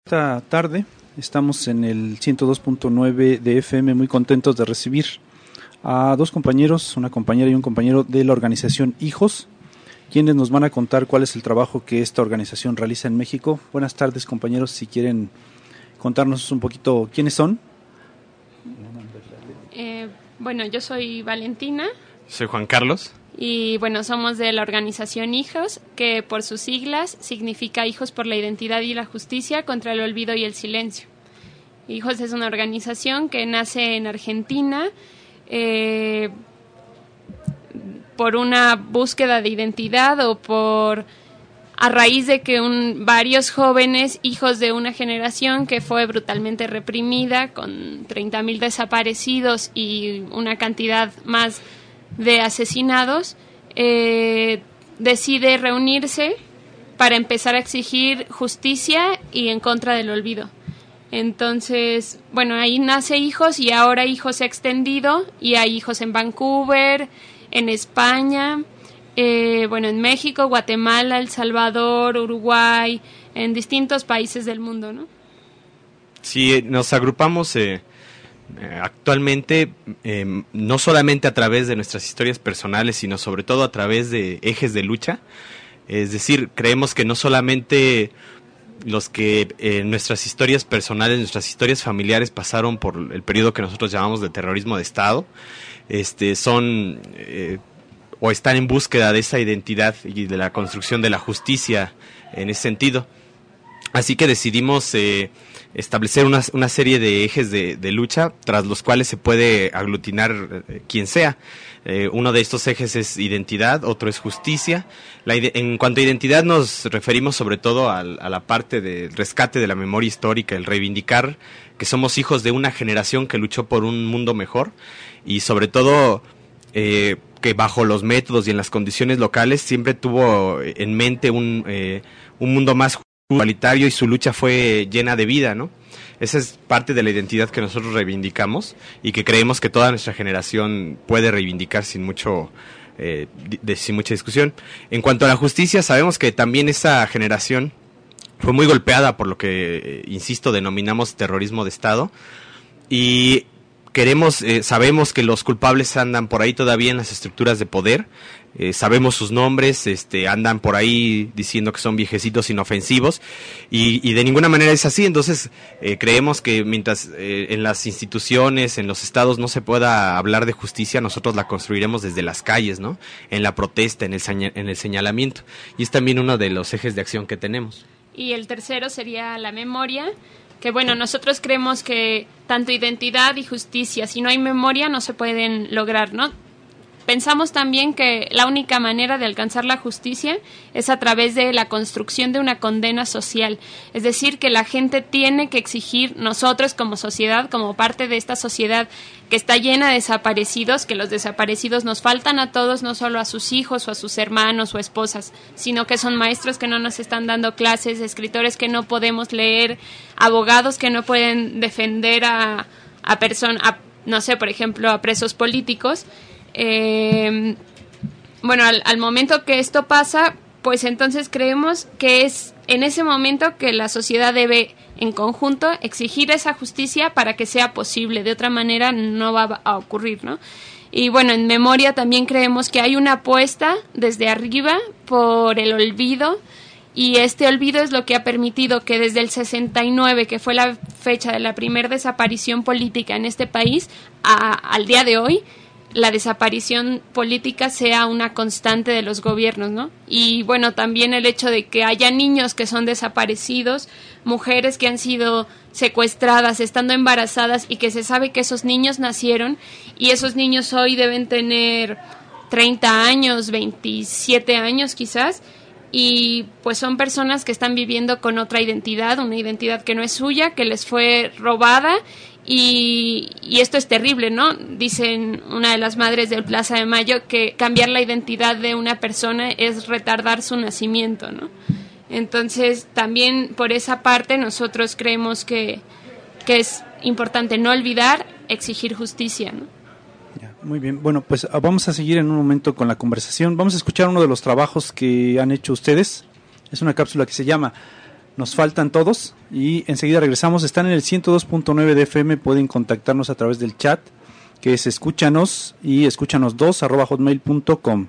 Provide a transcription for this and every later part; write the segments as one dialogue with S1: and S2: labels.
S1: Esta tarde estamos en el 102.9 de FM, muy contentos de recibir a dos compañeros, una compañera y un compañero de la organización Hijos, quienes nos van a contar cuál es el trabajo que esta organización realiza en México. Buenas tardes, compañeros, si quieren contarnos un poquito quiénes son.
S2: Bueno, yo soy Valentina.
S3: Soy Juan Carlos.
S2: Y bueno, somos de la organización Hijos, que por sus siglas significa Hijos por la Identidad y la Justicia contra el Olvido y el Silencio. Hijos es una organización que nace en Argentina por una búsqueda de identidad o a raíz de que varios jóvenes, hijos de una generación que fue brutalmente reprimida, con 30,000 desaparecidos y una cantidad más de asesinados, decide reunirse para empezar a exigir justicia y en contra del olvido. Entonces, bueno, ahí nace Hijos y ahora Hijos se ha extendido y hay Hijos en Vancouver, en España, en México, Guatemala, El Salvador, Uruguay, en distintos países del mundo, ¿no?
S3: Sí, nos agrupamos actualmente no solamente a través de nuestras historias personales, sino sobre todo a través de ejes de lucha. Es decir, creemos que no solamente los que nuestras historias personales, nuestras historias familiares pasaron por el periodo que nosotros llamamos de terrorismo de Estado, son o están en búsqueda de esa identidad y de la construcción de la justicia en ese sentido. Así que decidimos establecer una serie de ejes de lucha tras los cuales se puede aglutinar quien sea. Uno de estos ejes es identidad, otro es justicia. En cuanto a identidad nos referimos sobre todo a la parte del rescate de la memoria histórica, el reivindicar que somos hijos de una generación que luchó por un mundo mejor y sobre todo que bajo los métodos y en las condiciones locales siempre tuvo en mente un mundo más igualitario y su lucha fue llena de vida, ¿no? Esa es parte de la identidad que nosotros reivindicamos y que creemos que toda nuestra generación puede reivindicar sin mucha discusión. En cuanto a la justicia, sabemos que también esa generación fue muy golpeada por lo que, insisto, denominamos terrorismo de Estado y sabemos que los culpables andan por ahí todavía en las estructuras de poder, sabemos sus nombres, andan por ahí diciendo que son viejecitos inofensivos y de ninguna manera es así. Entonces creemos que mientras en las instituciones, en los estados no se pueda hablar de justicia, nosotros la construiremos desde las calles, ¿no? En la protesta, en el señalamiento, y es también uno de los ejes de acción que tenemos.
S2: Y el tercero sería la memoria, que bueno, nosotros creemos que tanto identidad y justicia, si no hay memoria no se pueden lograr, ¿no? Pensamos también que la única manera de alcanzar la justicia es a través de la construcción de una condena social. Es decir, que la gente tiene que exigir, nosotros como sociedad, como parte de esta sociedad que está llena de desaparecidos, que los desaparecidos nos faltan a todos, no solo a sus hijos o a sus hermanos o esposas, sino que son maestros que no nos están dando clases, escritores que no podemos leer, abogados que no pueden defender a personas, no sé, por ejemplo, a presos políticos. Al momento que esto pasa, pues entonces creemos que es en ese momento que la sociedad debe en conjunto exigir esa justicia para que sea posible. De otra manera no va a ocurrir, ¿no? Y bueno, en memoria también creemos que hay una apuesta desde arriba por el olvido, y este olvido es lo que ha permitido que desde el 69, que fue la fecha de la primera desaparición política en este país, al día de hoy, la desaparición política sea una constante de los gobiernos, ¿no? Y bueno, también el hecho de que haya niños que son desaparecidos, mujeres que han sido secuestradas estando embarazadas y que se sabe que esos niños nacieron y esos niños hoy deben tener 30 años, 27 años quizás, y pues son personas que están viviendo con otra identidad, una identidad que no es suya, que les fue robada. Y esto es terrible, ¿no? Dicen una de las madres del Plaza de Mayo que cambiar la identidad de una persona es retardar su nacimiento, ¿no? Entonces, también por esa parte nosotros creemos que es importante no olvidar, exigir justicia, ¿no?
S1: Ya, muy bien, bueno, pues vamos a seguir en un momento con la conversación. Vamos a escuchar uno de los trabajos que han hecho ustedes. Es una cápsula que se llama Nos faltan todos y enseguida regresamos. Están en el 102.9 de FM, pueden contactarnos a través del chat, que es escúchanos y escúchanos2@hotmail.com.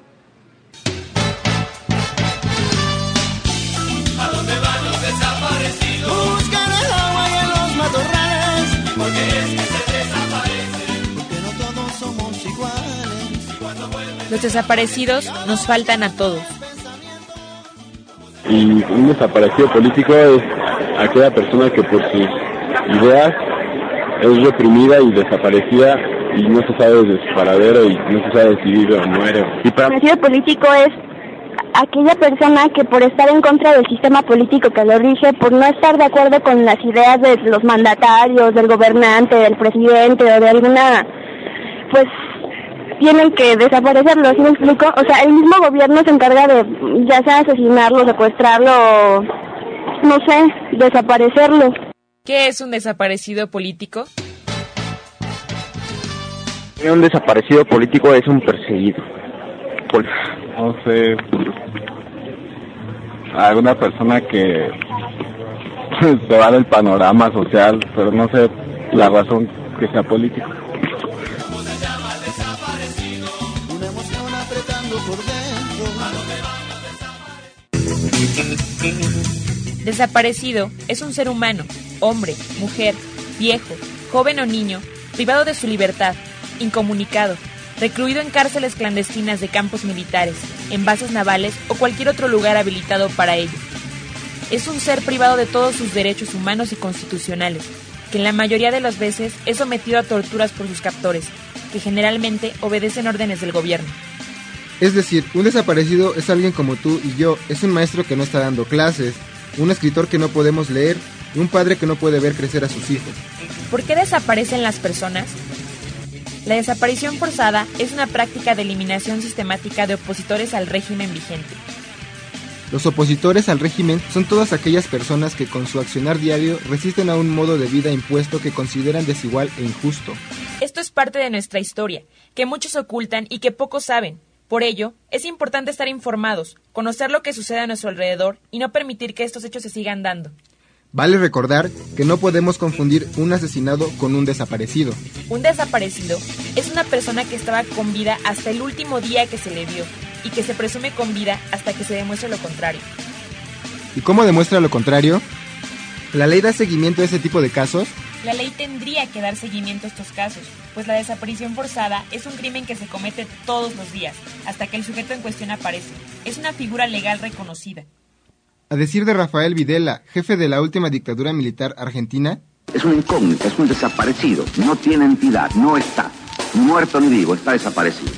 S4: ¿A dónde van los desaparecidos? Buscan el agua y en los matorrales. Porque es que se desaparecen. Porque no todos somos iguales. Y cuando vuelven...
S5: Los desaparecidos nos faltan a todos.
S6: Y un desaparecido político es aquella persona que por sus ideas es reprimida y desaparecida y no se sabe de su paradero y no se sabe si vive o muere.
S7: Desaparecido político es aquella persona que por estar en contra del sistema político que lo rige, por no estar de acuerdo con las ideas de los mandatarios, del gobernante, del presidente o de alguna, pues tienen que desaparecerlo, ¿sí me explico? O sea, el mismo gobierno se encarga de, ya sea asesinarlo, secuestrarlo, no sé, desaparecerlo.
S5: ¿Qué es un desaparecido político?
S6: Un desaparecido político es un perseguido.
S8: No sé, alguna persona que se va del panorama social, pero no sé la razón que sea político.
S5: Desaparecido es un ser humano, hombre, mujer, viejo, joven o niño, privado de su libertad, incomunicado, recluido en cárceles clandestinas de campos militares, en bases navales o cualquier otro lugar habilitado para ello. Es un ser privado de todos sus derechos humanos y constitucionales, que en la mayoría de las veces es sometido a torturas por sus captores, que generalmente obedecen órdenes del gobierno.
S9: Es decir, un desaparecido es alguien como tú y yo, es un maestro que no está dando clases, un escritor que no podemos leer y un padre que no puede ver crecer a sus hijos.
S5: ¿Por qué desaparecen las personas? La desaparición forzada es una práctica de eliminación sistemática de opositores al régimen vigente.
S9: Los opositores al régimen son todas aquellas personas que con su accionar diario resisten a un modo de vida impuesto que consideran desigual e injusto.
S5: Esto es parte de nuestra historia, que muchos ocultan y que pocos saben. Por ello, es importante estar informados, conocer lo que sucede a nuestro alrededor y no permitir que estos hechos se sigan dando.
S9: Vale recordar que no podemos confundir un asesinado con un desaparecido.
S5: Un desaparecido es una persona que estaba con vida hasta el último día que se le vio y que se presume con vida hasta que se demuestre lo contrario.
S9: ¿Y cómo demuestra lo contrario? ¿La ley da seguimiento a ese tipo de casos?
S5: La ley tendría que dar seguimiento a estos casos, pues la desaparición forzada es un crimen que se comete todos los días, hasta que el sujeto en cuestión aparece. Es una figura legal reconocida.
S9: A decir de Rafael Videla, jefe de la última dictadura militar argentina,
S10: es una incógnita, es un desaparecido, no tiene entidad, no está, ni muerto ni vivo, está desaparecido.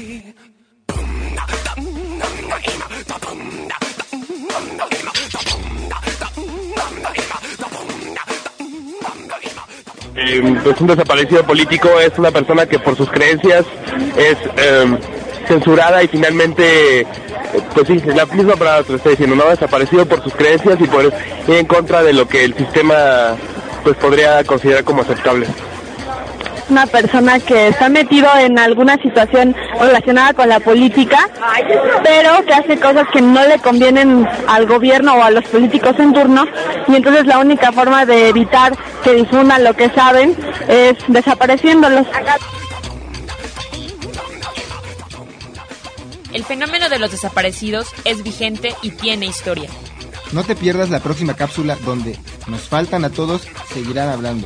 S6: Pues un desaparecido político es una persona que por sus creencias es censurada y finalmente, pues sí, la misma palabra te lo estoy diciendo, ¿no? Desaparecido por sus creencias y por ir en contra de lo que el sistema pues podría considerar como aceptable.
S7: Una persona que está metido en alguna situación relacionada con la política, pero que hace cosas que no le convienen al gobierno o a los políticos en turno, y entonces la única forma de evitar que difundan lo que saben es desapareciéndolos.
S5: El fenómeno de los desaparecidos es vigente y tiene historia.
S9: No te pierdas la próxima cápsula donde nos faltan a todos, seguirán hablando.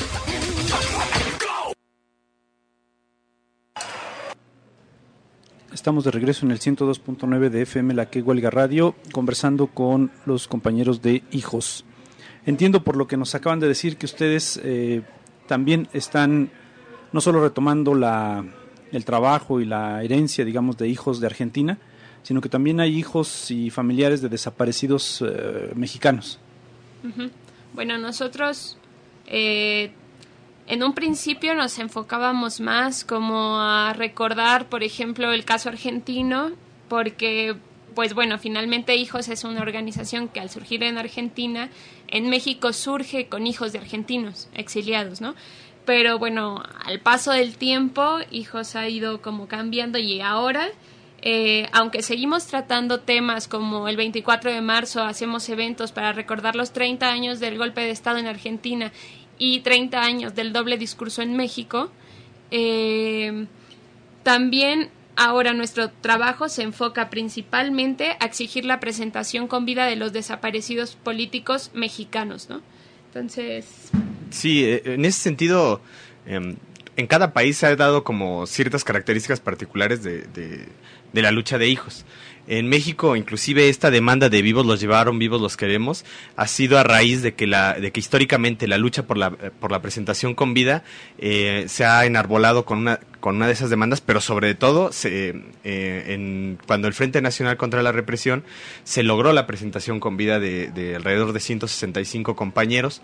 S1: Estamos de regreso en el 102.9 de FM, la que huelga radio, conversando con los compañeros de Hijos. Entiendo por lo que nos acaban de decir que ustedes también están no solo retomando el trabajo y la herencia, digamos, de Hijos de Argentina, sino que también hay hijos y familiares de desaparecidos mexicanos.
S2: Uh-huh. Bueno, nosotros en un principio nos enfocábamos más como a recordar, por ejemplo, el caso argentino, porque, pues bueno, finalmente Hijos es una organización que al surgir en Argentina, en México surge con hijos de argentinos exiliados, ¿no? Pero bueno, al paso del tiempo, Hijos ha ido como cambiando y ahora aunque seguimos tratando temas como el 24 de marzo, hacemos eventos para recordar los 30 años del golpe de Estado en Argentina y 30 años del doble discurso en México, también ahora nuestro trabajo se enfoca principalmente a exigir la presentación con vida de los desaparecidos políticos mexicanos, ¿no? Entonces...
S3: Sí, en ese sentido, en cada país se ha dado como ciertas características particulares de la lucha de hijos. En México, inclusive, esta demanda de vivos los llevaron, vivos los queremos, ha sido a raíz de que históricamente la lucha por la presentación con vida se ha enarbolado con una de esas demandas, pero sobre todo cuando el Frente Nacional contra la Represión se logró la presentación con vida de alrededor de 165 compañeros.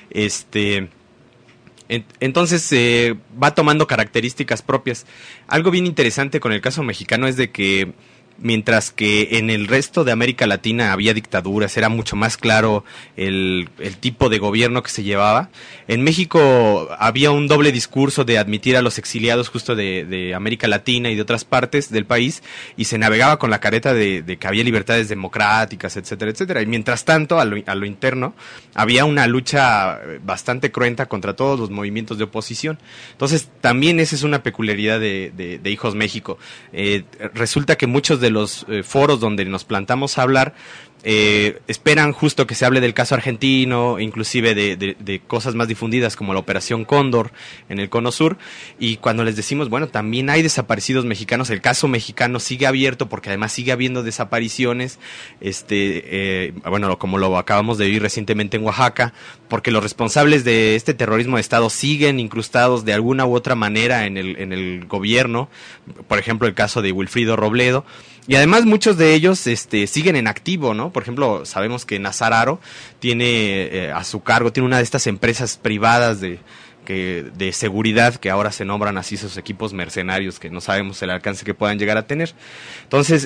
S3: Entonces va tomando características propias. Algo bien interesante con el caso mexicano es de que mientras que en el resto de América Latina había dictaduras, era mucho más claro el tipo de gobierno que se llevaba. En México había un doble discurso de admitir a los exiliados justo de América Latina y de otras partes del país, y se navegaba con la careta de que había libertades democráticas, etcétera, etcétera. Y mientras tanto, a lo interno, había una lucha bastante cruenta contra todos los movimientos de oposición. Entonces, también esa es una peculiaridad de Hijos México. Resulta que muchos de los foros donde nos plantamos a hablar esperan justo que se hable del caso argentino, inclusive de cosas más difundidas como la Operación Cóndor en el Cono Sur, y cuando les decimos, bueno, también hay desaparecidos mexicanos, el caso mexicano sigue abierto porque además sigue habiendo desapariciones, bueno, como lo acabamos de vivir recientemente en Oaxaca, porque los responsables de este terrorismo de Estado siguen incrustados de alguna u otra manera en el gobierno, por ejemplo el caso de Wilfrido Robledo. Y además muchos de ellos siguen en activo, ¿no? Por ejemplo, sabemos que Nazar Haro tiene a su cargo, tiene una de estas empresas privadas de seguridad que ahora se nombran así sus equipos mercenarios, que no sabemos el alcance que puedan llegar a tener. Entonces,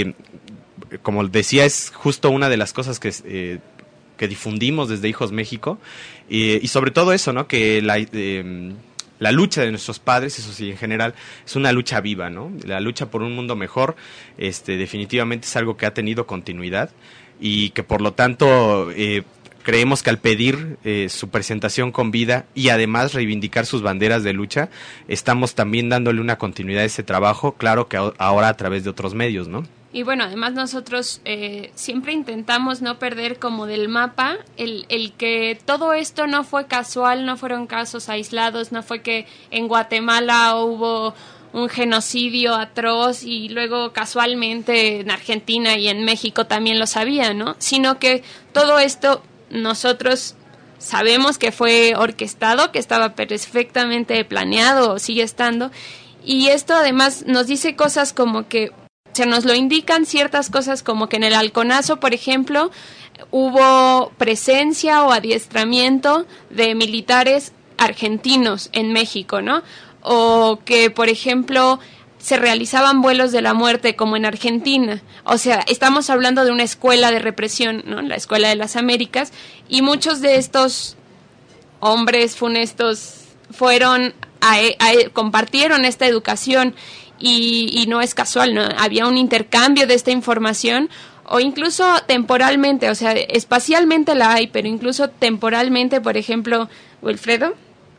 S3: como decía, es justo una de las cosas que difundimos desde Hijos México, y sobre todo eso, ¿no? Que la lucha de nuestros padres, eso sí, en general, es una lucha viva, ¿no? La lucha por un mundo mejor, definitivamente es algo que ha tenido continuidad, y que por lo tanto creemos que al pedir su presentación con vida y además reivindicar sus banderas de lucha, estamos también dándole una continuidad a ese trabajo, claro que ahora a través de otros medios, ¿no?
S2: Y bueno, además nosotros siempre intentamos no perder como del mapa el que todo esto no fue casual, no fueron casos aislados, no fue que en Guatemala hubo un genocidio atroz y luego casualmente en Argentina y en México también lo sabían, ¿no? Sino que todo esto nosotros sabemos que fue orquestado, que estaba perfectamente planeado o sigue estando, y esto además nos dice cosas como que se nos lo indican ciertas cosas, como que en el Halconazo, por ejemplo, hubo presencia o adiestramiento de militares argentinos en México, ¿no? O que, por ejemplo, se realizaban vuelos de la muerte como en Argentina. O sea, estamos hablando de una escuela de represión, ¿no? La Escuela de las Américas, y muchos de estos hombres funestos compartieron esta educación. Y no es casual, ¿no? Había un intercambio de esta información, o incluso temporalmente, o sea, espacialmente la hay, pero incluso temporalmente, por ejemplo, Wilfredo,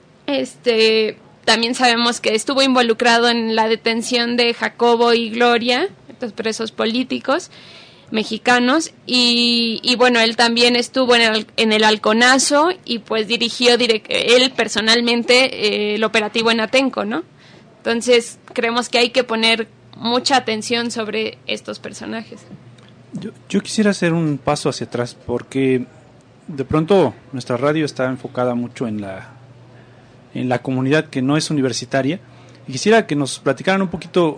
S2: también sabemos que estuvo involucrado en la detención de Jacobo y Gloria, estos presos políticos mexicanos, y bueno, él también estuvo en el Halconazo y pues dirigió él personalmente el operativo en Atenco, ¿no? Entonces, creemos que hay que poner mucha atención sobre estos personajes.
S1: Yo quisiera hacer un paso hacia atrás, porque de pronto nuestra radio está enfocada mucho en la comunidad que no es universitaria, y quisiera que nos platicaran un poquito,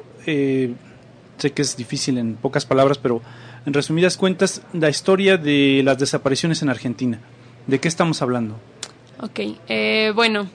S1: sé que es difícil en pocas palabras, pero en resumidas cuentas, la historia de las desapariciones en Argentina. ¿De qué estamos hablando?
S2: Ok, bueno...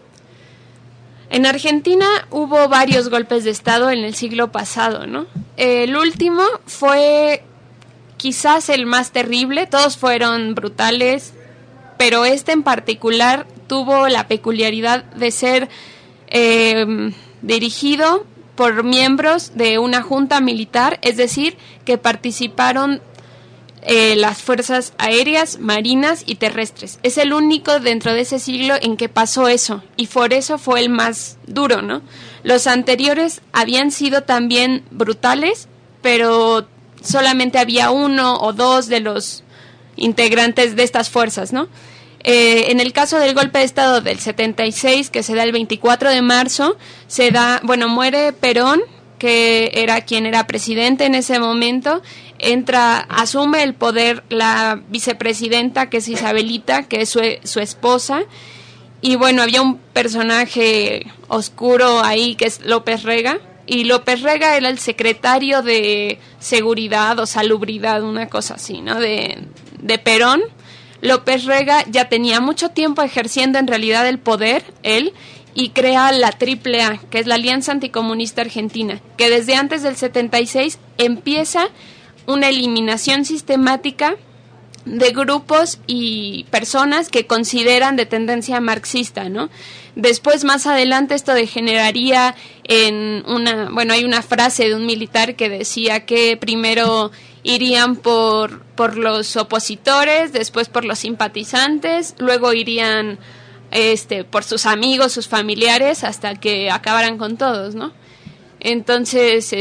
S2: En Argentina hubo varios golpes de Estado en el siglo pasado, ¿no? El último fue quizás el más terrible, todos fueron brutales, pero este en particular tuvo la peculiaridad de ser dirigido por miembros de una junta militar, es decir, que participaron las fuerzas aéreas, marinas y terrestres. Es el único dentro de ese siglo en que pasó eso, y por eso fue el más duro, ¿no? Los anteriores habían sido también brutales, pero solamente había 1 o 2 de los integrantes de estas fuerzas, ¿no? En el caso del golpe de Estado del 76, que se da el 24 de marzo, muere Perón, que era quien era presidente en ese momento, asume el poder la vicepresidenta, que es Isabelita, que es su esposa, y bueno, había un personaje oscuro ahí, que es López Rega, y López Rega era el secretario de Seguridad o Salubridad, una cosa así, ¿no?, de Perón. López Rega ya tenía mucho tiempo ejerciendo en realidad el poder, él, y crea la AAA, que es la Alianza Anticomunista Argentina, que desde antes del 76 empieza una eliminación sistemática de grupos y personas que consideran de tendencia marxista, ¿no? Después, más adelante, esto degeneraría en hay una frase de un militar que decía que primero irían por los opositores, después por los simpatizantes, luego irían por sus amigos, sus familiares, hasta que acabaran con todos, ¿no? Entonces,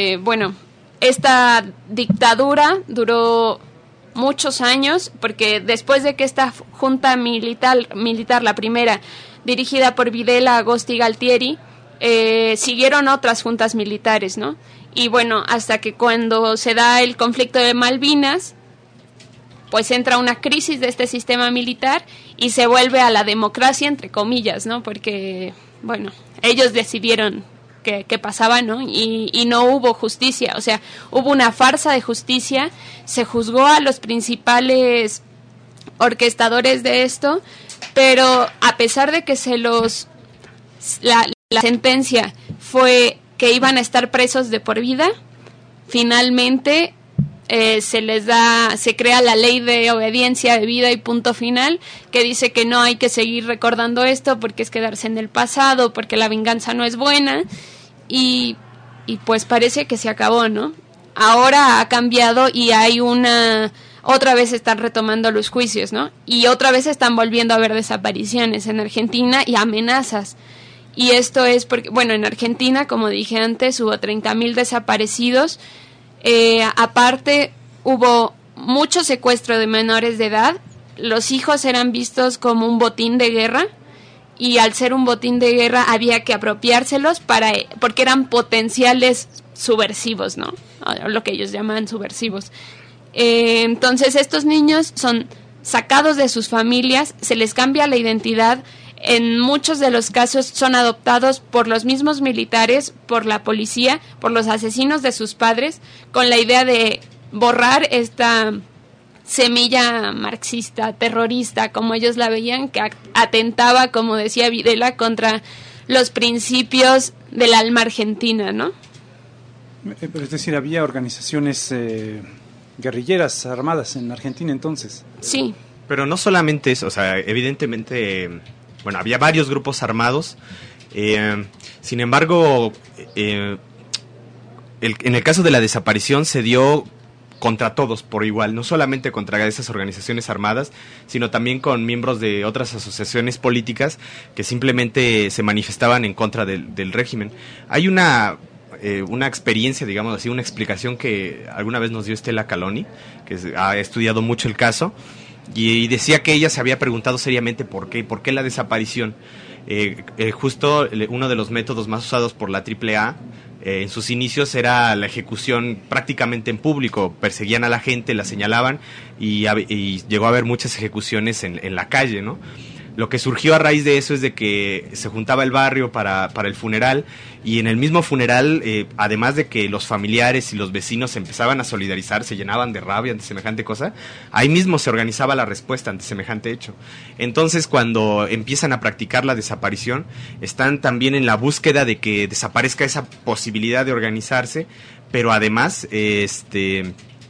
S2: esta dictadura duró muchos años, porque después de que esta junta militar, la primera, dirigida por Videla, Agosti y Galtieri, siguieron otras juntas militares, ¿no? Y bueno, hasta que cuando se da el conflicto de Malvinas, pues entra una crisis de este sistema militar y se vuelve a la democracia, entre comillas, ¿no? Porque, bueno, ellos decidieron qué pasaba, ¿no? Y no hubo justicia, o sea, hubo una farsa de justicia, se juzgó a los principales orquestadores de esto, pero a pesar de que la sentencia fue que iban a estar presos de por vida, finalmente se crea la ley de obediencia debida y punto final, que dice que no hay que seguir recordando esto porque es quedarse en el pasado, porque la venganza no es buena, y pues parece que se acabó, ¿no? Ahora ha cambiado y hay otra vez están retomando los juicios, ¿no? Y otra vez están volviendo a haber desapariciones en Argentina y amenazas. Y esto es porque, bueno, en Argentina, como dije antes, hubo 30.000 desaparecidos. Aparte, hubo mucho secuestro de menores de edad. Los hijos eran vistos como un botín de guerra, y al ser un botín de guerra había que apropiárselos porque eran potenciales subversivos, ¿no? Lo que ellos llaman subversivos. Entonces estos niños son sacados de sus familias, se les cambia la identidad. En muchos de los casos son adoptados por los mismos militares, por la policía, por los asesinos de sus padres, con la idea de borrar esta semilla marxista, terrorista, como ellos la veían, que atentaba, como decía Videla, contra los principios del alma argentina, ¿no?
S1: Es decir, había organizaciones guerrilleras armadas en Argentina entonces.
S2: Sí.
S3: Pero no solamente eso, o sea, evidentemente, había varios grupos armados. Sin embargo, en el caso de la desaparición se dio contra todos por igual, no solamente contra esas organizaciones armadas, sino también con miembros de otras asociaciones políticas que simplemente se manifestaban en contra del régimen. Hay una experiencia, digamos así, una explicación que alguna vez nos dio Estela Caloni, que ha estudiado mucho el caso, y decía que ella se había preguntado seriamente por qué la desaparición. Justo uno de los métodos más usados por la AAA en sus inicios era la ejecución prácticamente en público. Perseguían a la gente, la señalaban y llegó a haber muchas ejecuciones en la calle, ¿no? Lo que surgió a raíz de eso es de que se juntaba el barrio para el funeral, y en el mismo funeral, además de que los familiares y los vecinos empezaban a solidarizar, se llenaban de rabia ante semejante cosa, ahí mismo se organizaba la respuesta ante semejante hecho. Entonces, cuando empiezan a practicar la desaparición, están también en la búsqueda de que desaparezca esa posibilidad de organizarse, pero además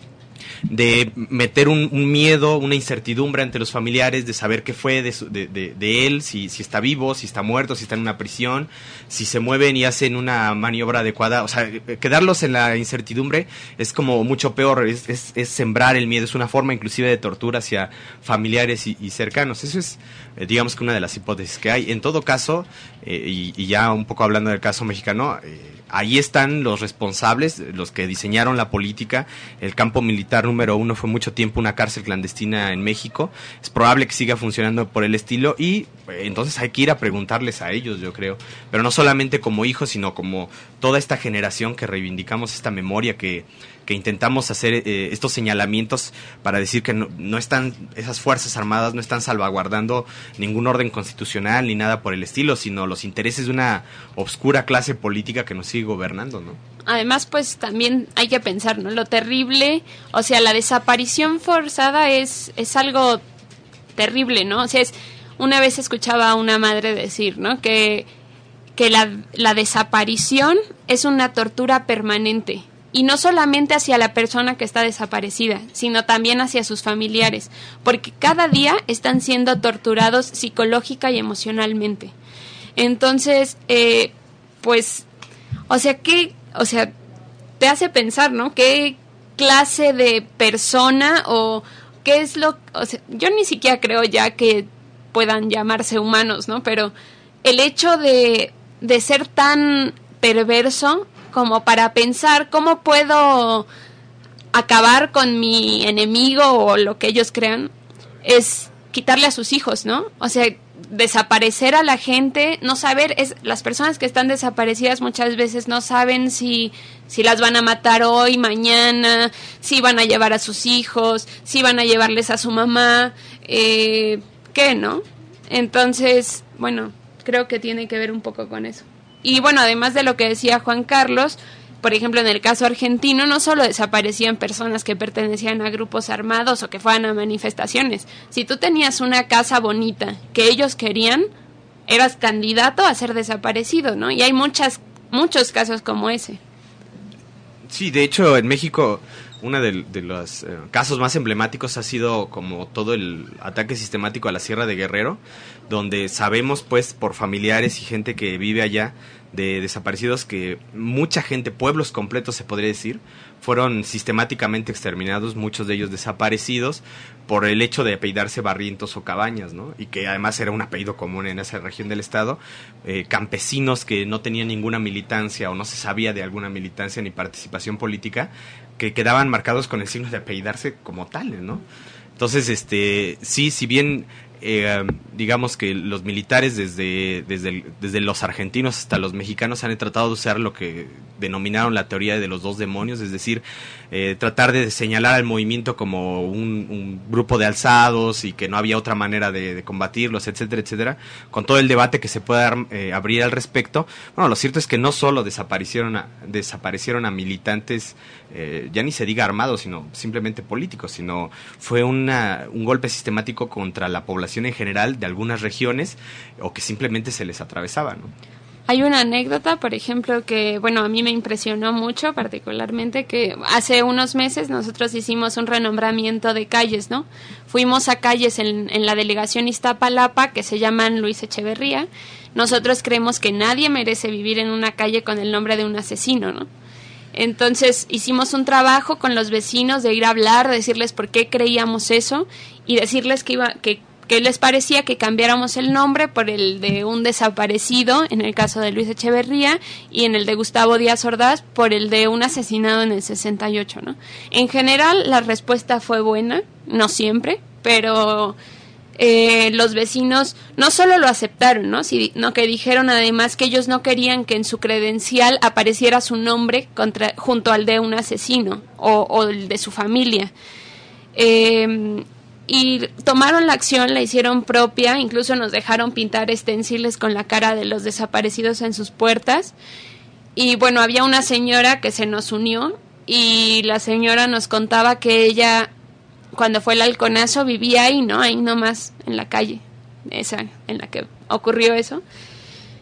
S3: meter un miedo, una incertidumbre ante los familiares de saber qué fue de él, si está vivo, si está muerto, si está en una prisión, si se mueven y hacen una maniobra adecuada. O sea, quedarlos en la incertidumbre es como mucho peor, es sembrar el miedo, es una forma inclusive de tortura hacia familiares y cercanos. Eso es, digamos que una de las hipótesis que hay. En todo caso, y ya un poco hablando del caso mexicano, ahí están los responsables, los que diseñaron la política. El campo militar número 1 fue mucho tiempo una cárcel clandestina en México. Es probable que siga funcionando por el estilo y entonces hay que ir a preguntarles a ellos, yo creo. Pero no solamente como hijos, sino como toda esta generación que reivindicamos esta memoria, que intentamos hacer estos señalamientos para decir que no están, esas fuerzas armadas no están salvaguardando ningún orden constitucional ni nada por el estilo, sino los intereses de una obscura clase política que nos sigue gobernando, ¿no?
S2: Además, pues también hay que pensar, ¿no? Lo terrible, o sea, la desaparición forzada es algo terrible, ¿no? O sea, una vez escuchaba a una madre decir, ¿no? Que la desaparición es una tortura permanente. Y no solamente hacia la persona que está desaparecida, sino también hacia sus familiares, porque cada día están siendo torturados psicológica y emocionalmente. Entonces, pues, te hace pensar, ¿no? ¿Qué clase de persona o qué es lo...? O sea, yo ni siquiera creo ya que puedan llamarse humanos, ¿no? Pero el hecho de ser tan perverso como para pensar cómo puedo acabar con mi enemigo o lo que ellos crean, es quitarle a sus hijos, ¿no? O sea, desaparecer a la gente, no saber, las personas que están desaparecidas muchas veces no saben si las van a matar hoy, mañana, si van a llevar a sus hijos, si van a llevarles a su mamá, ¿qué, no? Entonces, bueno, creo que tiene que ver un poco con eso. Y bueno, además de lo que decía Juan Carlos, por ejemplo, en el caso argentino, no solo desaparecían personas que pertenecían a grupos armados o que fueran a manifestaciones. Si tú tenías una casa bonita que ellos querían, eras candidato a ser desaparecido, ¿no? Y hay muchos casos como ese.
S3: Sí, de hecho, en México, uno de los casos más emblemáticos ha sido como todo el ataque sistemático a la Sierra de Guerrero, donde sabemos, pues, por familiares y gente que vive allá, de desaparecidos, que mucha gente, pueblos completos se podría decir, fueron sistemáticamente exterminados, muchos de ellos desaparecidos por el hecho de apellidarse Barrientos o Cabañas, ¿no? Y que además era un apellido común en esa región del estado. Campesinos que no tenían ninguna militancia o no se sabía de alguna militancia ni participación política, que quedaban marcados con el signo de apellidarse como tales, ¿no? Entonces, sí, si bien digamos que los militares desde los argentinos hasta los mexicanos han tratado de usar lo que denominaron la teoría de los dos demonios, es decir, tratar de señalar al movimiento como un grupo de alzados y que no había otra manera de combatirlos, etcétera, etcétera, con todo el debate que se pueda abrir al respecto. Bueno, lo cierto es que no solo desaparecieron a militantes, ya ni se diga armados, sino simplemente políticos, sino fue un golpe sistemático contra la población en general de algunas regiones, o que simplemente se les atravesaba, ¿no?
S2: Hay una anécdota, por ejemplo, que, bueno, a mí me impresionó mucho, particularmente, que hace unos meses nosotros hicimos un renombramiento de calles, ¿no? Fuimos a calles en la delegación Iztapalapa que se llaman Luis Echeverría. Nosotros creemos que nadie merece vivir en una calle con el nombre de un asesino, ¿no? Entonces hicimos un trabajo con los vecinos de ir a hablar, decirles por qué creíamos eso y decirles que les parecía que cambiáramos el nombre por el de un desaparecido, en el caso de Luis Echeverría, y en el de Gustavo Díaz Ordaz por el de un asesinado en el 68, ¿no? En general la respuesta fue buena, no siempre, pero los vecinos no solo lo aceptaron, ¿no? Sino que dijeron además que ellos no querían que en su credencial apareciera su nombre junto al de un asesino o el de su familia. Y tomaron la acción, la hicieron propia, incluso nos dejaron pintar esténciles con la cara de los desaparecidos en sus puertas. Y bueno, había una señora que se nos unió y la señora nos contaba que ella, cuando fue el halconazo, vivía ahí, ¿no? Ahí nomás, en la calle, esa en la que ocurrió eso.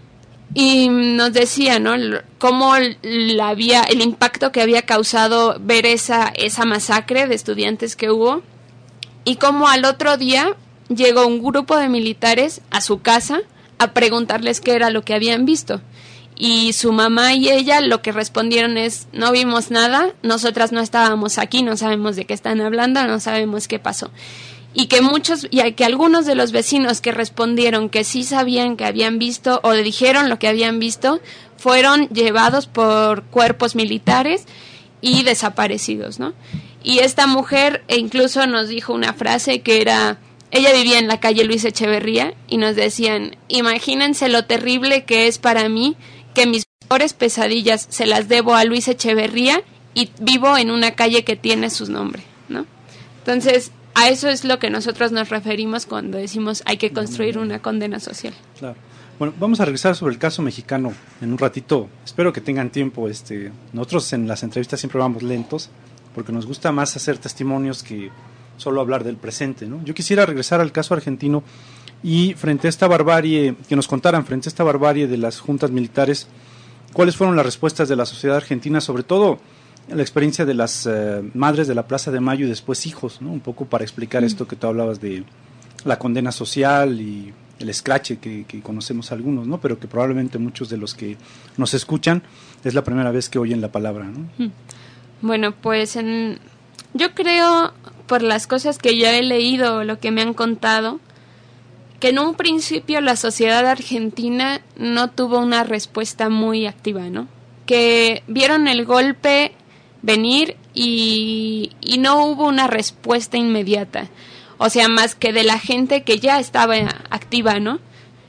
S2: Y nos decía, ¿no? Cómo el impacto que había causado ver esa masacre de estudiantes que hubo, y cómo al otro día llegó un grupo de militares a su casa a preguntarles qué era lo que habían visto. Y su mamá y ella lo que respondieron es: no vimos nada, nosotras no estábamos aquí, no sabemos de qué están hablando, no sabemos qué pasó. Y que algunos de los vecinos que respondieron que sí sabían que habían visto o dijeron lo que habían visto, fueron llevados por cuerpos militares y desaparecidos, ¿no? Y esta mujer incluso nos dijo una frase que era: ella vivía en la calle Luis Echeverría, y nos decían: imagínense lo terrible que es para mí que mis peores pesadillas se las debo a Luis Echeverría y vivo en una calle que tiene su nombre, ¿no? Entonces, a eso es lo que nosotros nos referimos cuando decimos hay que construir una condena social.
S1: Claro. Bueno, vamos a regresar sobre el caso mexicano en un ratito. Espero que tengan tiempo. Nosotros en las entrevistas siempre vamos lentos porque nos gusta más hacer testimonios que solo hablar del presente, ¿no? Yo quisiera regresar al caso argentino y frente a esta barbarie, que nos contaran frente a esta barbarie de las juntas militares, cuáles fueron las respuestas de la sociedad argentina, sobre todo la experiencia de las madres de la Plaza de Mayo y después hijos, ¿no? Un poco para explicar esto que tú hablabas de la condena social y el escrache que conocemos algunos, ¿no? Pero que probablemente muchos de los que nos escuchan es la primera vez que oyen la palabra, ¿no?
S2: Bueno, pues yo creo, por las cosas que yo he leído, lo que me han contado, que en un principio la sociedad argentina no tuvo una respuesta muy activa, ¿no? Que vieron el golpe venir y no hubo una respuesta inmediata, o sea, más que de la gente que ya estaba activa, ¿no?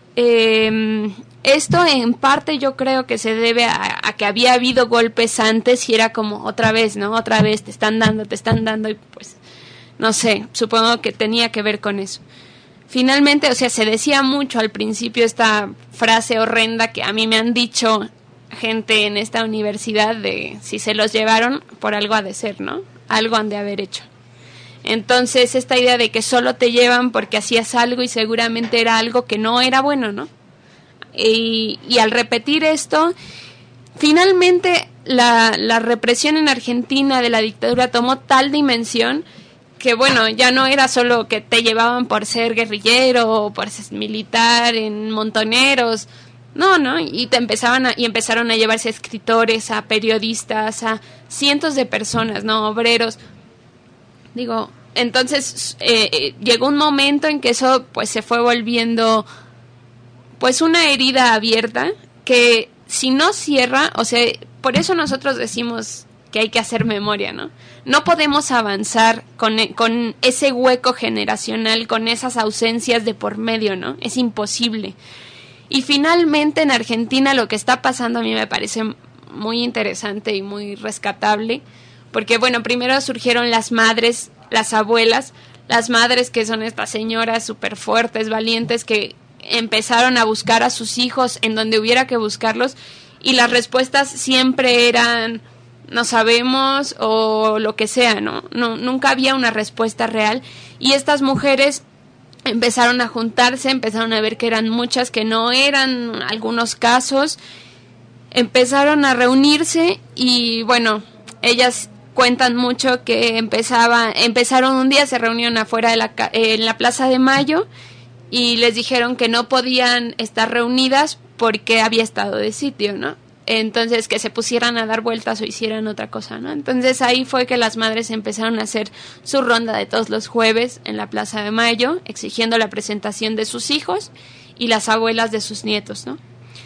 S2: Esto en parte yo creo que se debe a que había habido golpes antes y era como otra vez, ¿no? Otra vez te están dando y pues, no sé, supongo que tenía que ver con eso. Finalmente, o sea, se decía mucho al principio esta frase horrenda que a mí me han dicho gente en esta universidad de si se los llevaron, por algo ha de ser, ¿no? Algo han de haber hecho. Entonces, esta idea de que solo te llevan porque hacías algo y seguramente era algo que no era bueno, ¿no? Y al repetir esto, finalmente la represión en Argentina de la dictadura tomó tal dimensión que, bueno, ya no era solo que te llevaban por ser guerrillero o por ser militar en Montoneros. No, y empezaron a llevarse a escritores, a periodistas, a cientos de personas, ¿no? Obreros. Digo, entonces llegó un momento en que eso pues se fue volviendo pues una herida abierta que si no cierra, o sea, por eso nosotros decimos que hay que hacer memoria, ¿no? No podemos avanzar con ese hueco generacional, con esas ausencias de por medio, ¿no? Es imposible. Y finalmente en Argentina lo que está pasando a mí me parece muy interesante y muy rescatable, porque bueno, primero surgieron las madres, las abuelas, las madres que son estas señoras súper fuertes, valientes, que empezaron a buscar a sus hijos en donde hubiera que buscarlos, y las respuestas siempre eran no sabemos o lo que sea, ¿no? Nunca había una respuesta real, y estas mujeres empezaron a juntarse, empezaron a ver que eran muchas, que no eran algunos casos, empezaron a reunirse y bueno, ellas cuentan mucho que empezaron un día, se reunieron afuera en la Plaza de Mayo y les dijeron que no podían estar reunidas porque había estado de sitio, ¿no? Entonces que se pusieran a dar vueltas o hicieran otra cosa, ¿no? Entonces ahí fue que las madres empezaron a hacer su ronda de todos los jueves en la Plaza de Mayo, exigiendo la presentación de sus hijos y las abuelas de sus nietos, ¿no?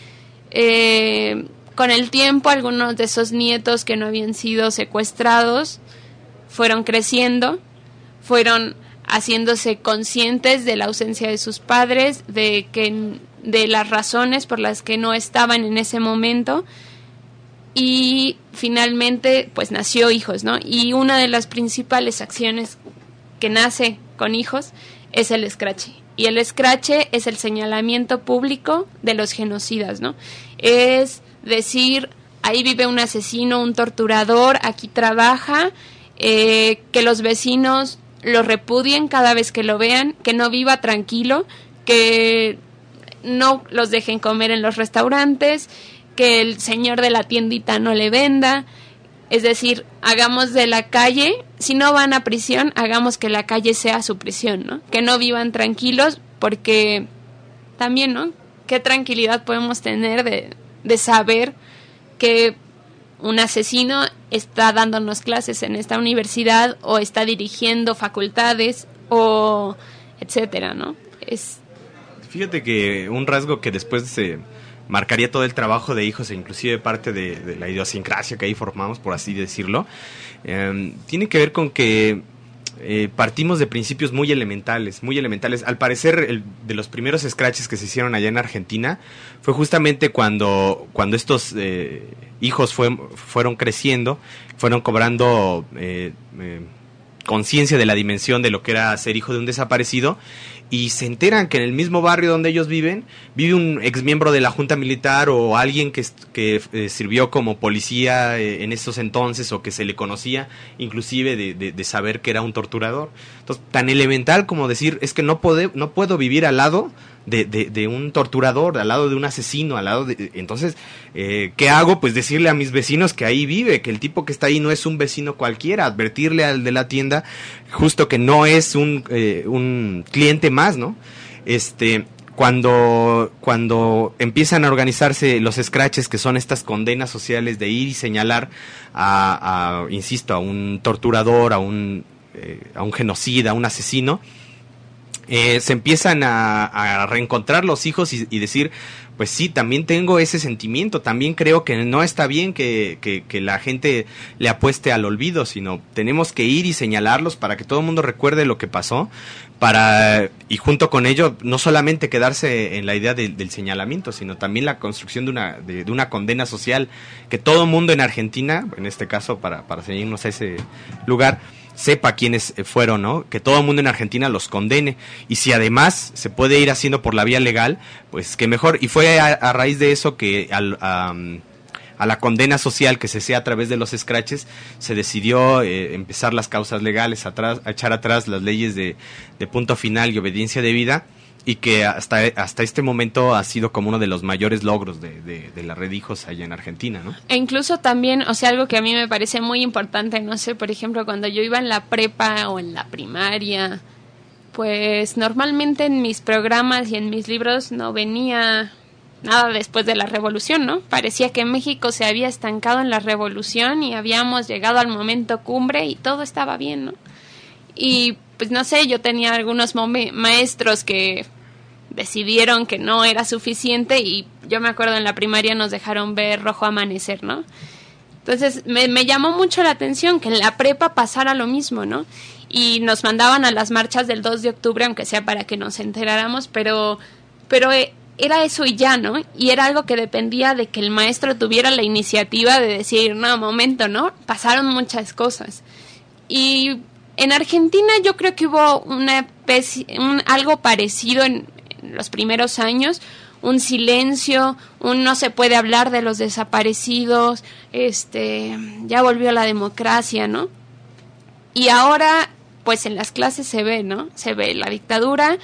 S2: Con el tiempo, algunos de esos nietos que no habían sido secuestrados fueron creciendo, fueron haciéndose conscientes de la ausencia de sus padres, de las razones por las que no estaban en ese momento, y finalmente pues nació Hijos, ¿no? Y una de las principales acciones que nace con Hijos es el escrache, y el escrache es el señalamiento público de los genocidas, ¿no? Es decir, ahí vive un asesino, un torturador, aquí trabaja, que los vecinos lo repudien cada vez que lo vean, que no viva tranquilo, que no los dejen comer en los restaurantes, que el señor de la tiendita no le venda. Es decir, hagamos de la calle, si no van a prisión, hagamos que la calle sea su prisión, ¿no? Que no vivan tranquilos, porque también, ¿no? ¿Qué tranquilidad podemos tener de saber que un asesino está dándonos clases en esta universidad o está dirigiendo facultades o etcétera, ¿no?
S3: Fíjate que un rasgo que después se marcaría todo el trabajo de Hijos e inclusive parte de la idiosincrasia que ahí formamos, por así decirlo, tiene que ver con que partimos de principios muy elementales. Al parecer, de los primeros scratches que se hicieron allá en Argentina fue justamente cuando estos hijos fueron creciendo, fueron cobrando conciencia de la dimensión de lo que era ser hijo de un desaparecido, y se enteran que en el mismo barrio donde ellos vive un exmiembro de la Junta Militar o alguien que sirvió como policía en esos entonces, o que se le conocía inclusive de saber que era un torturador. Entonces, tan elemental como decir, es que no puedo vivir al lado de un torturador, al lado de un asesino, al lado de... Entonces, ¿qué hago? Pues decirle a mis vecinos que ahí vive, que el tipo que está ahí no es un vecino cualquiera, advertirle al de la tienda justo que no es un cliente más, ¿no? Cuando empiezan a organizarse los scratches, que son estas condenas sociales de ir y señalar insisto, a un torturador, a un genocida, a un asesino, se empiezan a reencontrar los hijos y decir, pues sí, también tengo ese sentimiento, también creo que no está bien que la gente le apueste al olvido, sino tenemos que ir y señalarlos para que todo el mundo recuerde lo que pasó, y junto con ello no solamente quedarse en la idea del señalamiento, sino también la construcción de una condena social, que todo el mundo en Argentina, en este caso para seguirnos a ese lugar, sepa quiénes fueron, ¿no? Que todo el mundo en Argentina los condene, y si además se puede ir haciendo por la vía legal, pues que mejor. Y fue a raíz de eso que a la condena social que se hacía a través de los scratches se decidió empezar las causas legales, a echar atrás las leyes de punto final y obediencia debida, y que hasta este momento ha sido como uno de los mayores logros de la red Hijos allá en Argentina, ¿no?
S2: E incluso también, o sea, algo que a mí me parece muy importante, no sé, por ejemplo, cuando yo iba en la prepa o en la primaria, pues normalmente en mis programas y en mis libros no venía nada después de la revolución, ¿no? Parecía que México se había estancado en la revolución y habíamos llegado al momento cumbre y todo estaba bien, ¿no? Y pues no sé, yo tenía algunos maestros que decidieron que no era suficiente, y yo me acuerdo en la primaria nos dejaron ver Rojo Amanecer, ¿no? Entonces me llamó mucho la atención que en la prepa pasara lo mismo, ¿no? Y nos mandaban a las marchas del 2 de octubre, aunque sea para que nos enteráramos, pero era eso y ya, ¿no? Y era algo que dependía de que el maestro tuviera la iniciativa de decir, no, momento, ¿no? Pasaron muchas cosas. Y en Argentina yo creo que hubo algo parecido en los primeros años, un silencio, no se puede hablar de los desaparecidos, ya volvió la democracia, ¿no? Y ahora, pues en las clases se ve, ¿no? Se ve la dictadura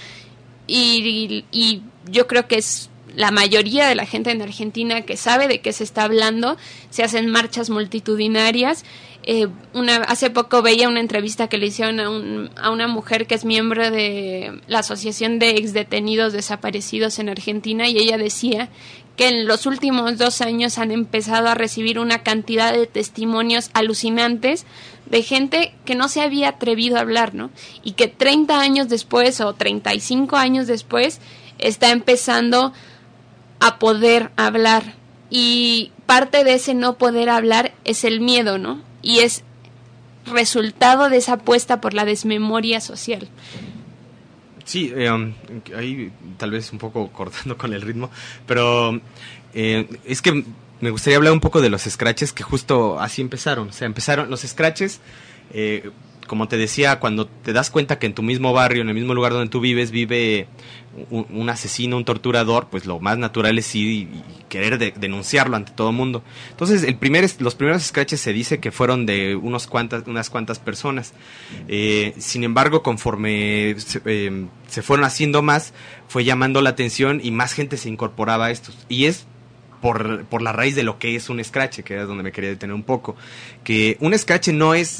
S2: y yo creo que es la mayoría de la gente en Argentina que sabe de qué se está hablando, se hacen marchas multitudinarias. Hace poco veía una entrevista que le hicieron a una mujer que es miembro de la Asociación de Exdetenidos Desaparecidos en Argentina, y ella decía que en los últimos 2 años han empezado a recibir una cantidad de testimonios alucinantes de gente que no se había atrevido a hablar, ¿no? Y que 30 años después o 35 años después está empezando a poder hablar, y parte de ese no poder hablar es el miedo, ¿no? Y es resultado de esa apuesta por la desmemoria social.
S3: Sí, ahí tal vez un poco cortando con el ritmo, pero es que me gustaría hablar un poco de los scratches, que justo así empezaron. O sea, empezaron los scratches como te decía, cuando te das cuenta que en tu mismo barrio, en el mismo lugar donde tú vives, vive un asesino, un torturador, pues lo más natural es ir y querer denunciarlo ante todo el mundo. Entonces, los primeros scratches se dice que fueron de unas cuantas personas. Sin embargo, conforme se fueron haciendo más, fue llamando la atención y más gente se incorporaba a estos. Y es por la raíz de lo que es un scratch, que es donde me quería detener un poco, que un scratch no es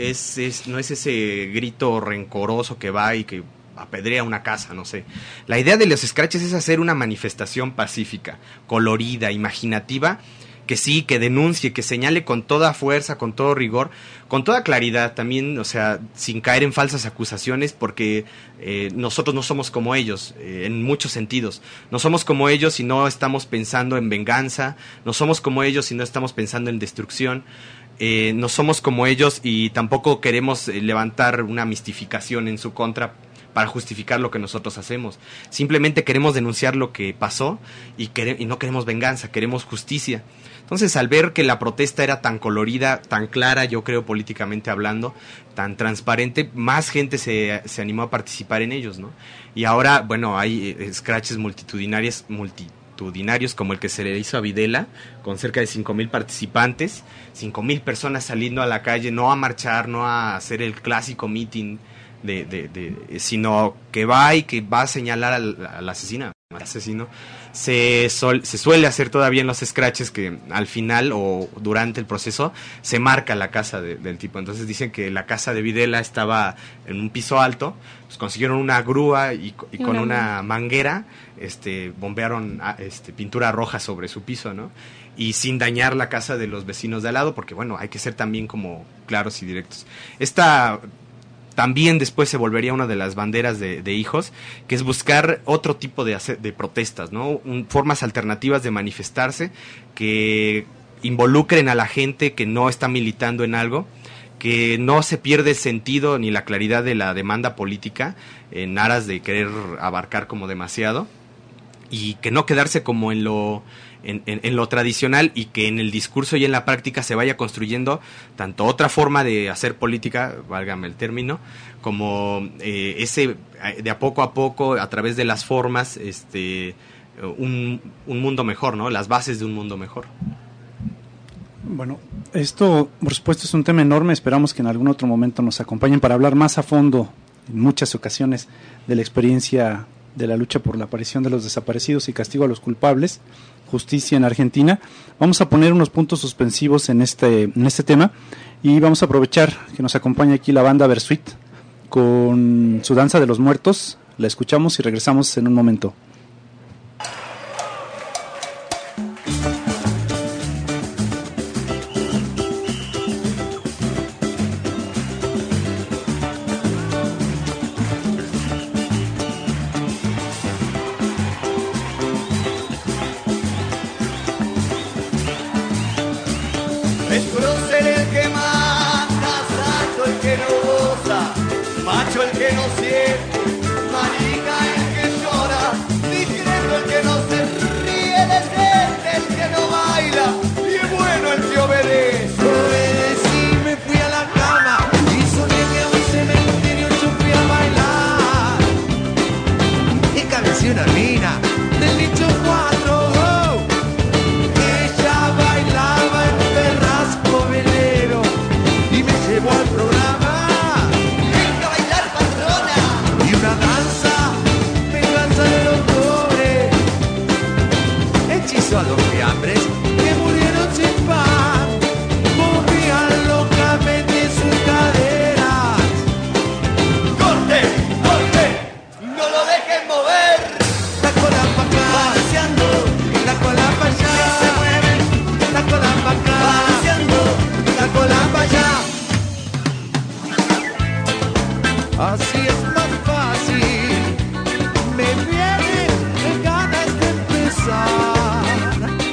S3: ese grito rencoroso que va y que apedrea una casa, no sé. La idea de los scratches es hacer una manifestación pacífica, colorida, imaginativa, que sí, que denuncie, que señale con toda fuerza, con todo rigor, con toda claridad también, o sea, sin caer en falsas acusaciones, porque nosotros no somos como ellos, en muchos sentidos. No somos como ellos si no estamos pensando en venganza, no somos como ellos si no estamos pensando en destrucción, no somos como ellos y tampoco queremos levantar una mistificación en su contra para justificar lo que nosotros hacemos. Simplemente queremos denunciar lo que pasó y no queremos venganza, queremos justicia. Entonces, al ver que la protesta era tan colorida, tan clara, yo creo políticamente hablando, tan transparente, más gente se animó a participar en ellos, ¿no? Y ahora, bueno, hay scratches multitudinarios como el que se le hizo a Videla, con cerca de 5,000 participantes, 5,000 personas saliendo a la calle, no a marchar, no a hacer el clásico meeting, sino que va a señalar al asesino. Se suele hacer todavía en los scratches que al final o durante el proceso se marca la casa del tipo. Entonces dicen que la casa de Videla estaba en un piso alto, pues consiguieron una grúa y con una manguera bombearon pintura roja sobre su piso, ¿no? Y sin dañar la casa de los vecinos de al lado, porque bueno, hay que ser también como claros y directos. También después se volvería una de las banderas de hijos, que es buscar otro tipo de protestas, ¿no? Formas alternativas de manifestarse que involucren a la gente que no está militando en algo, que no se pierde el sentido ni la claridad de la demanda política en aras de querer abarcar como demasiado, y que no quedarse como en lo tradicional, y que en el discurso y en la práctica se vaya construyendo tanto otra forma de hacer política, válgame el término, como de a poco a través de las formas un mundo mejor, ¿no? Las bases de un mundo mejor.
S1: Bueno, esto por supuesto es un tema enorme, esperamos que en algún otro momento nos acompañen para hablar más a fondo en muchas ocasiones de la experiencia de la lucha por la aparición de los desaparecidos y castigo a los culpables, justicia en Argentina. Vamos a poner unos puntos suspensivos en este tema y vamos a aprovechar que nos acompaña aquí la banda Versuit con su danza de los muertos. La escuchamos y regresamos en un momento.
S4: Me viene ganas de empezar.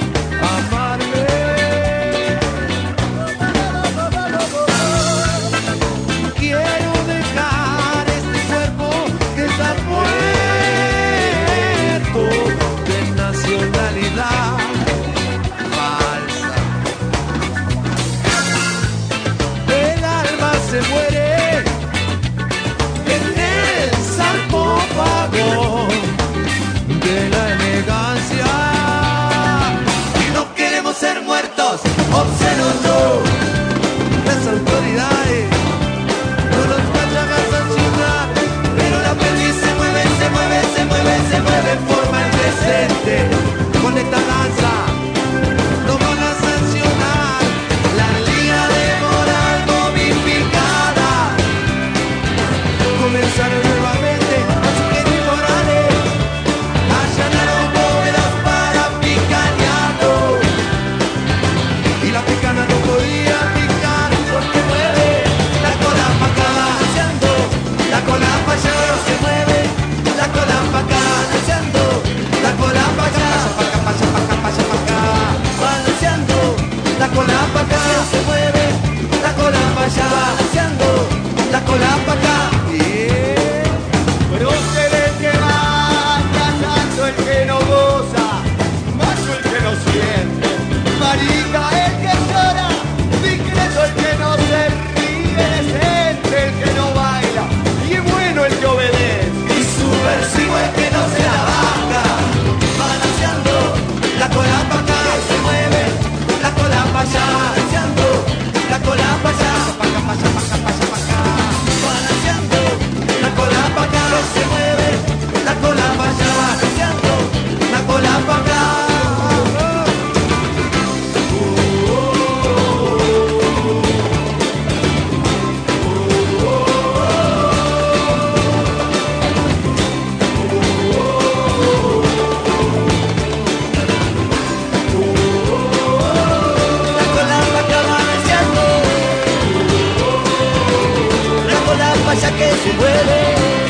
S4: se mueve.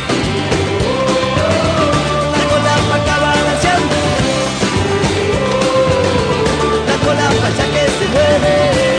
S4: La cola paca balanceando, la cola pacha que se mueve.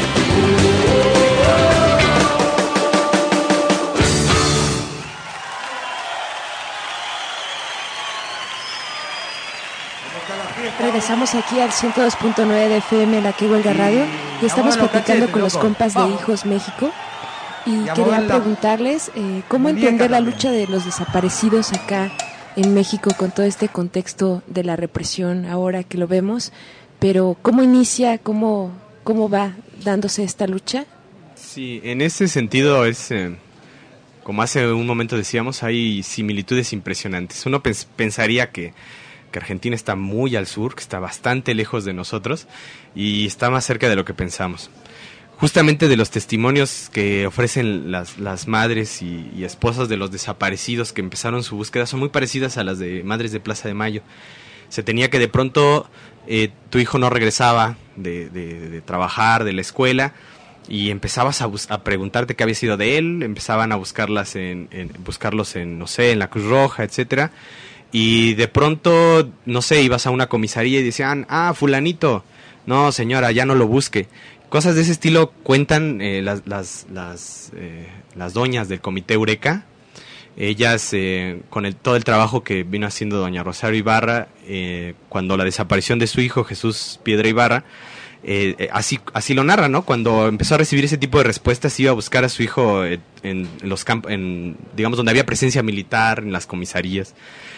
S11: Regresamos aquí al 102.9 de FM, la que huelga radio, y estamos platicando con los compas de Hijos México. Y quería preguntarles cómo entender la lucha de los desaparecidos acá en México con todo este contexto de la represión ahora que lo vemos, pero cómo inicia, cómo va dándose esta lucha.
S3: Sí, en ese sentido es, como hace un momento decíamos, hay similitudes impresionantes. Uno pensaría que Argentina está muy al sur, que está bastante lejos de nosotros y está más cerca de lo que pensamos. Justamente de los testimonios que ofrecen las madres y esposas de los desaparecidos que empezaron su búsqueda son muy parecidas a las de Madres de Plaza de Mayo. Se tenía que de pronto tu hijo no regresaba de trabajar, de la escuela, y empezabas a preguntarte qué había sido de él, empezaban a buscarlos en no sé, en la Cruz Roja, etcétera. Y de pronto, no sé, ibas a una comisaría y decían, fulanito, no señora, ya no lo busque. Cosas de ese estilo cuentan las doñas del Comité Eureka. Ellas, con todo el trabajo que vino haciendo doña Rosario Ibarra, cuando la desaparición de su hijo, Jesús Piedra Ibarra, así lo narra, ¿no? Cuando empezó a recibir ese tipo de respuestas, iba a buscar a su hijo en los campos, digamos, donde había presencia militar, en las comisarías.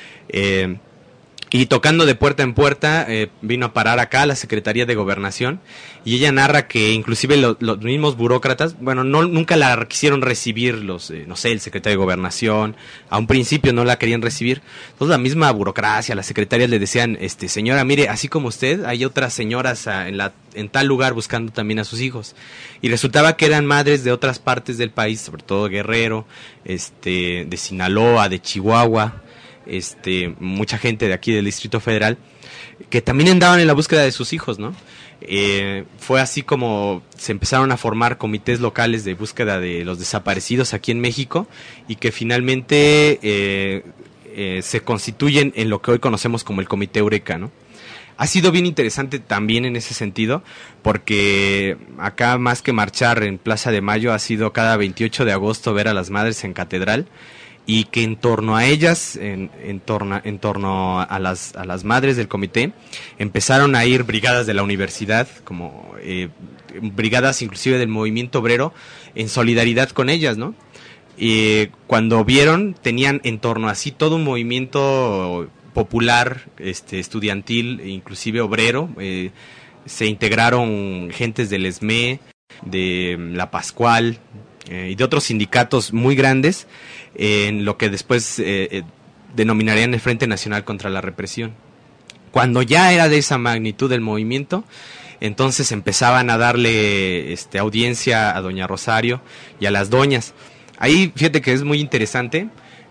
S3: Y tocando de puerta en puerta, vino a parar acá a la Secretaría de Gobernación, y ella narra que inclusive los mismos burócratas, bueno, nunca la quisieron recibir no sé, el secretario de Gobernación, a un principio no la querían recibir. Entonces la misma burocracia, las secretarias le decían, señora, mire, así como usted, hay otras señoras en tal lugar buscando también a sus hijos. Y resultaba que eran madres de otras partes del país, sobre todo Guerrero, de Sinaloa, de Chihuahua, mucha gente de aquí del Distrito Federal, que también andaban en la búsqueda de sus hijos, ¿no? Fue así como se empezaron a formar comités locales de búsqueda de los desaparecidos aquí en México, y que finalmente se constituyen en lo que hoy conocemos como el Comité Eureka, ¿no? Ha sido bien interesante también en ese sentido, porque acá más que marchar en Plaza de Mayo, ha sido cada 28 de agosto ver a las madres en Catedral, y que en torno a ellas, en torno a las madres del comité, empezaron a ir brigadas de la universidad, como brigadas inclusive del movimiento obrero, en solidaridad con ellas, ¿no? Cuando vieron, tenían en torno a sí todo un movimiento popular, estudiantil, inclusive obrero. Se integraron gentes del ESME, de la Pascual, y de otros sindicatos muy grandes, en lo que después denominarían el Frente Nacional contra la Represión. Cuando ya era de esa magnitud el movimiento, entonces empezaban a darle audiencia a doña Rosario y a las doñas. Ahí fíjate que es muy interesante,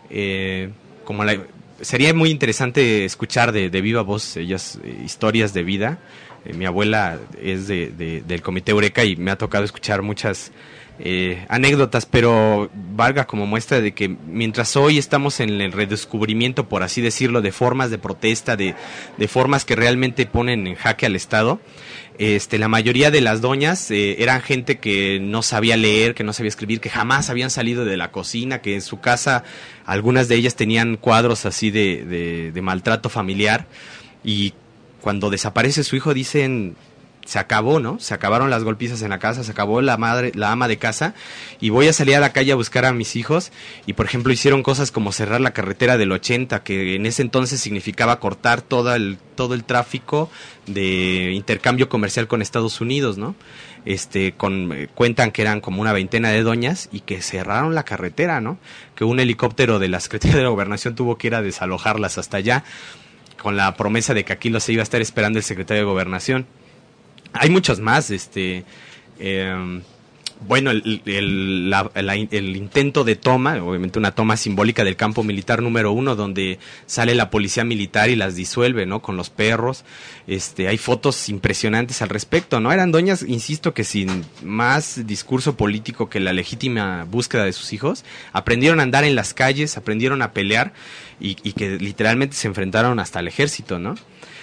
S3: sería muy interesante escuchar de viva voz ellas historias de vida. Mi abuela es del Comité Eureka y me ha tocado escuchar muchas anécdotas, pero valga como muestra de que mientras hoy estamos en el redescubrimiento, por así decirlo, de formas de protesta, de formas que realmente ponen en jaque al Estado, la mayoría de las doñas eran gente que no sabía leer, que no sabía escribir, que jamás habían salido de la cocina, que en su casa algunas de ellas tenían cuadros así de maltrato familiar, y cuando desaparece su hijo dicen: se acabó, ¿no? Se acabaron las golpizas en la casa, se acabó la ama de casa, y voy a salir a la calle a buscar a mis hijos. Y por ejemplo hicieron cosas como cerrar la carretera del 80, que en ese entonces significaba cortar todo el tráfico de intercambio comercial con Estados Unidos, ¿no? Cuentan que eran como una veintena de doñas y que cerraron la carretera, ¿no? Que un helicóptero de la Secretaría de la Gobernación tuvo que ir a desalojarlas hasta allá, con la promesa de que aquí los iba a estar esperando el secretario de Gobernación. Hay muchos más, Bueno, el intento de toma, obviamente una toma simbólica del campo militar número 1, donde sale la policía militar y las disuelve, ¿no? Con los perros. Hay fotos impresionantes al respecto, ¿no? Eran doñas, insisto, que sin más discurso político que la legítima búsqueda de sus hijos, aprendieron a andar en las calles, aprendieron a pelear y que literalmente se enfrentaron hasta el ejército, ¿no?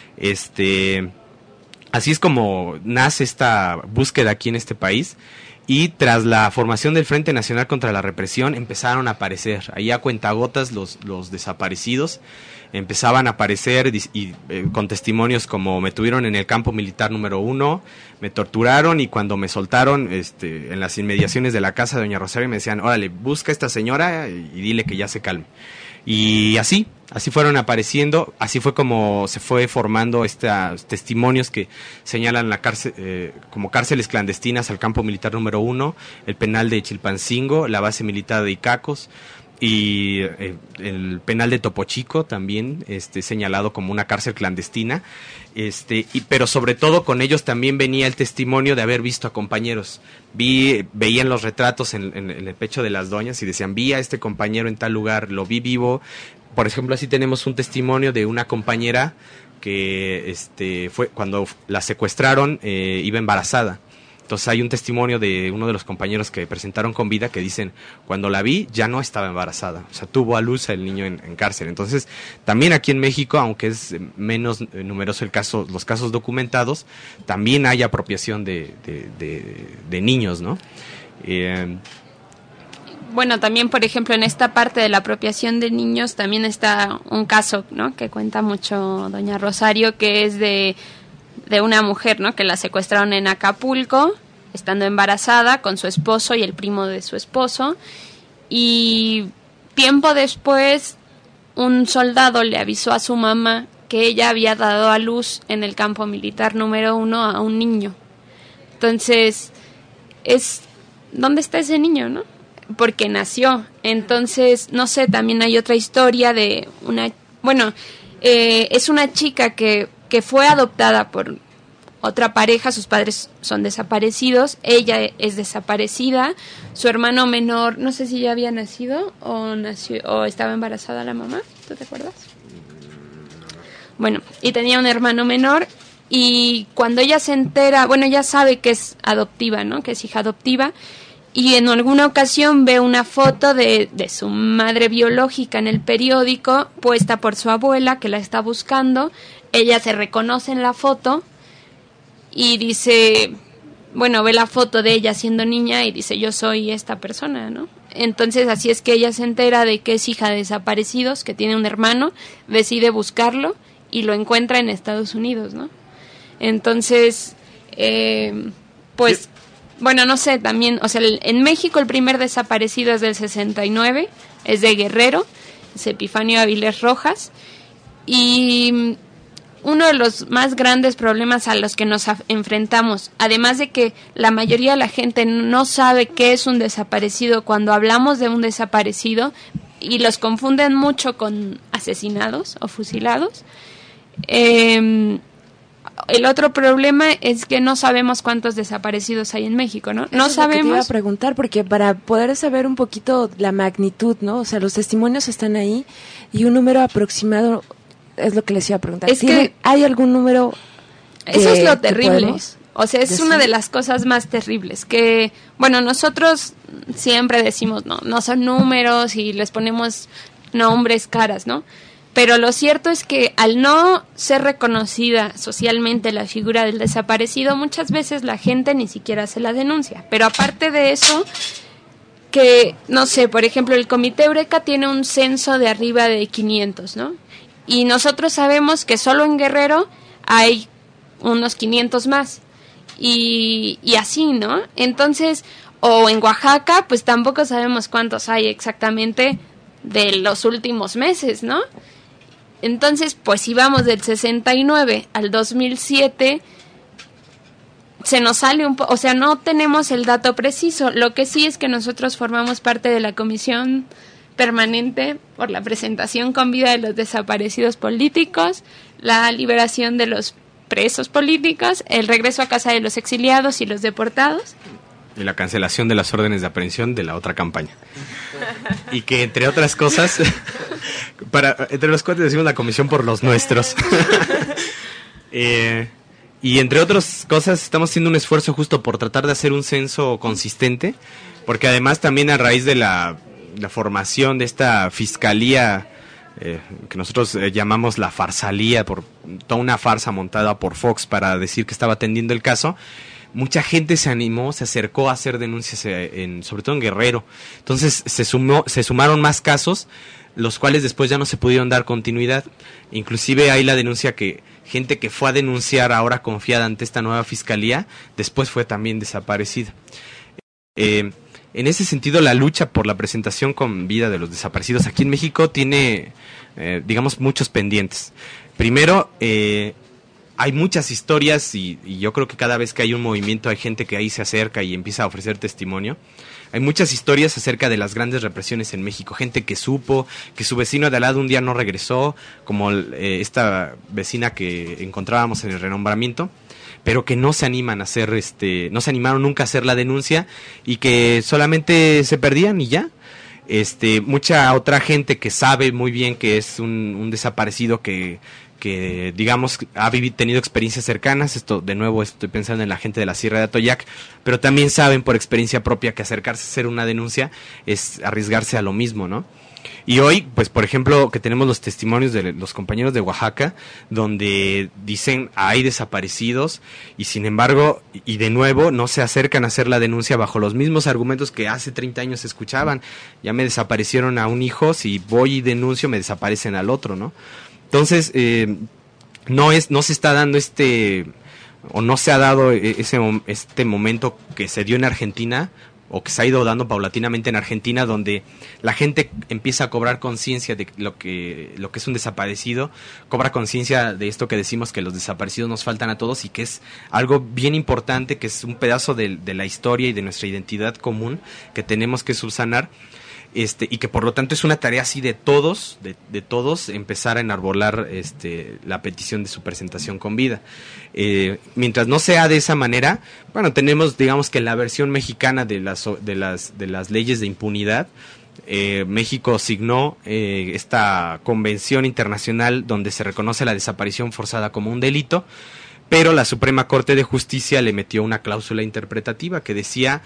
S3: Así es como nace esta búsqueda aquí en este país. Y tras la formación del Frente Nacional contra la Represión empezaron a aparecer, ahí a cuentagotas los desaparecidos, empezaban a aparecer con testimonios como: me tuvieron en el campo militar número 1, me torturaron y cuando me soltaron en las inmediaciones de la casa de doña Rosario me decían: órale, busca a esta señora y dile que ya se calme. Y así fueron apareciendo, así fue como se fue formando estos testimonios que señalan la cárcel como cárceles clandestinas al campo militar número 1, el penal de Chilpancingo, la base militar de Icacos y el penal de Topo Chico también señalado como una cárcel clandestina, pero sobre todo con ellos también venía el testimonio de haber visto a compañeros. Veían los retratos en el pecho de las doñas y decían: vi a este compañero en tal lugar, lo vi vivo. Por ejemplo, así tenemos un testimonio de una compañera que fue cuando la secuestraron, iba embarazada. Entonces hay un testimonio de uno de los compañeros que presentaron con vida que dicen: cuando la vi ya no estaba embarazada, o sea, tuvo a luz el niño en cárcel. Entonces también aquí en México, aunque es menos numeroso los casos documentados, también hay apropiación de niños, ¿no?
S2: Bueno, también, por ejemplo, en esta parte de la apropiación de niños también está un caso, ¿no?, que cuenta mucho doña Rosario, que es de una mujer, ¿no?, que la secuestraron en Acapulco, estando embarazada, con su esposo y el primo de su esposo, y tiempo después un soldado le avisó a su mamá que ella había dado a luz en el campo militar número 1 a un niño. Entonces, ¿dónde está ese niño, no? Porque nació. Entonces, no sé, también hay otra historia de es una chica que fue adoptada por otra pareja, sus padres son desaparecidos, ella es desaparecida, su hermano menor, no sé si ya había nacido o estaba embarazada la mamá, ¿tú te acuerdas? Bueno, y tenía un hermano menor, y cuando ella se entera, ella sabe que es adoptiva, ¿no?, que es hija adoptiva, y en alguna ocasión ve una foto de su madre biológica en el periódico, puesta por su abuela que la está buscando. Ella se reconoce en la foto y dice, ve la foto de ella siendo niña y dice: yo soy esta persona, ¿no? Entonces así es que ella se entera de que es hija de desaparecidos, que tiene un hermano, decide buscarlo y lo encuentra en Estados Unidos, ¿no? Entonces, no sé, también, o sea, en México el primer desaparecido es del 69, es de Guerrero, es Epifanio Avilés Rojas, y uno de los más grandes problemas a los que nos enfrentamos, además de que la mayoría de la gente no sabe qué es un desaparecido cuando hablamos de un desaparecido, y los confunden mucho con asesinados o fusilados, el otro problema es que no sabemos cuántos desaparecidos hay en México, ¿no? No sabemos.
S11: Te iba a preguntar, porque para poder saber un poquito la magnitud, ¿no? O sea, los testimonios están ahí y un número aproximado es lo que les iba a preguntar.
S2: Es que
S11: ¿hay algún número?
S2: Eso es lo terrible. O sea, es una de las cosas más terribles que, nosotros siempre decimos, no son números y les ponemos nombres, caras, ¿no? Pero lo cierto es que al no ser reconocida socialmente la figura del desaparecido, muchas veces la gente ni siquiera hace la denuncia. Pero aparte de eso, que, no sé, por ejemplo, el Comité Eureka tiene un censo de arriba de 500, ¿no? Y nosotros sabemos que solo en Guerrero hay unos 500 más. Y así, ¿no? Entonces, o en Oaxaca, pues tampoco sabemos cuántos hay exactamente de los últimos meses, ¿no? Entonces, pues si vamos del 69 al 2007, se nos sale un poco, o sea, no tenemos el dato preciso. Lo que sí es que nosotros formamos parte de la Comisión Permanente por la presentación con vida de los desaparecidos políticos, la liberación de los presos políticos, el regreso a casa de los exiliados y los deportados,
S3: y la cancelación de las órdenes de aprehensión de la otra campaña. Y que entre otras cosas, entre los cuales decimos la Comisión por los Nuestros. Y entre otras cosas estamos haciendo un esfuerzo justo por tratar de hacer un censo consistente, porque además también a raíz de la formación de esta fiscalía que nosotros llamamos la farsalía, por toda una farsa montada por Fox para decir que estaba atendiendo el caso, mucha gente se animó, se acercó a hacer denuncias, sobre todo en Guerrero. Entonces se sumaron más casos, los cuales después ya no se pudieron dar continuidad. Inclusive hay la denuncia que gente que fue a denunciar ahora confiada ante esta nueva fiscalía, después fue también desaparecida. En ese sentido, la lucha por la presentación con vida de los desaparecidos aquí en México tiene, digamos, muchos pendientes. Primero, hay muchas historias y yo creo que cada vez que hay un movimiento hay gente que ahí se acerca y empieza a ofrecer testimonio. Hay muchas historias acerca de las grandes represiones en México, gente que supo que su vecino de al lado un día no regresó, como esta vecina que encontrábamos en el renombramiento, pero que no se animan a hacer no se animaron nunca a hacer la denuncia y que solamente se perdían y ya. Mucha otra gente que sabe muy bien que es un desaparecido que digamos ha tenido experiencias cercanas. Esto de nuevo estoy pensando en la gente de la Sierra de Atoyac, pero también saben por experiencia propia que acercarse a hacer una denuncia es arriesgarse a lo mismo, ¿no? Y hoy, pues por ejemplo, que tenemos los testimonios de los compañeros de Oaxaca, donde dicen hay desaparecidos y sin embargo, y de nuevo, no se acercan a hacer la denuncia bajo los mismos argumentos que hace 30 años se escuchaban. Ya me desaparecieron a un hijo, si voy y denuncio me desaparecen al otro, ¿no? Entonces, no se está dando o no se ha dado este momento que se dio en Argentina, o que se ha ido dando paulatinamente en Argentina, donde la gente empieza a cobrar conciencia de lo que es un desaparecido, cobra conciencia de esto que decimos que los desaparecidos nos faltan a todos y que es algo bien importante, que es un pedazo de la historia y de nuestra identidad común que tenemos que subsanar. Y que por lo tanto es una tarea así de todos empezar a enarbolar la petición de su presentación con vida. Mientras no sea de esa manera, bueno, tenemos digamos que la versión mexicana de las leyes de impunidad. México signó esta convención internacional donde se reconoce la desaparición forzada como un delito, pero la Suprema Corte de Justicia le metió una cláusula interpretativa que decía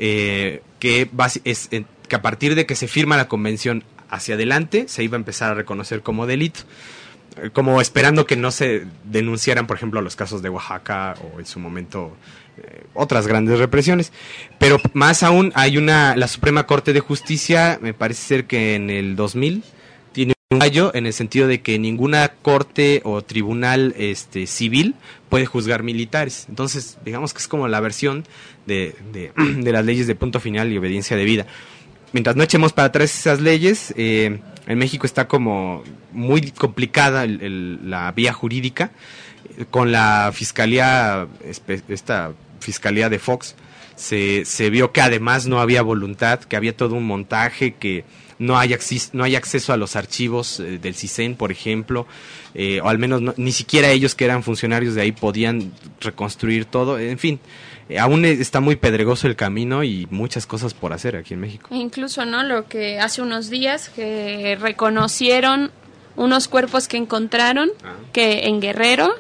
S3: que a partir de que se firma la convención hacia adelante se iba a empezar a reconocer como delito, como esperando que no se denunciaran, por ejemplo, los casos de Oaxaca o en su momento otras grandes represiones. Pero más aún la Suprema Corte de Justicia, me parece ser que en el 2000 tiene un fallo en el sentido de que ninguna corte o tribunal civil puede juzgar militares. Entonces, digamos que es como la versión de las leyes de punto final y obediencia debida. Mientras no echemos para atrás esas leyes, en México está como muy complicada la vía jurídica. Con la fiscalía, esta fiscalía de Fox, se vio que además no había voluntad, que había todo un montaje, que no hay acceso a los archivos del CISEN, por ejemplo, o al menos ni siquiera ellos que eran funcionarios de ahí podían reconstruir todo. En fin, aún está muy pedregoso el camino y muchas cosas por hacer aquí en México.
S2: Incluso, ¿no? Lo que hace unos días que reconocieron unos cuerpos que encontraron que en Guerrero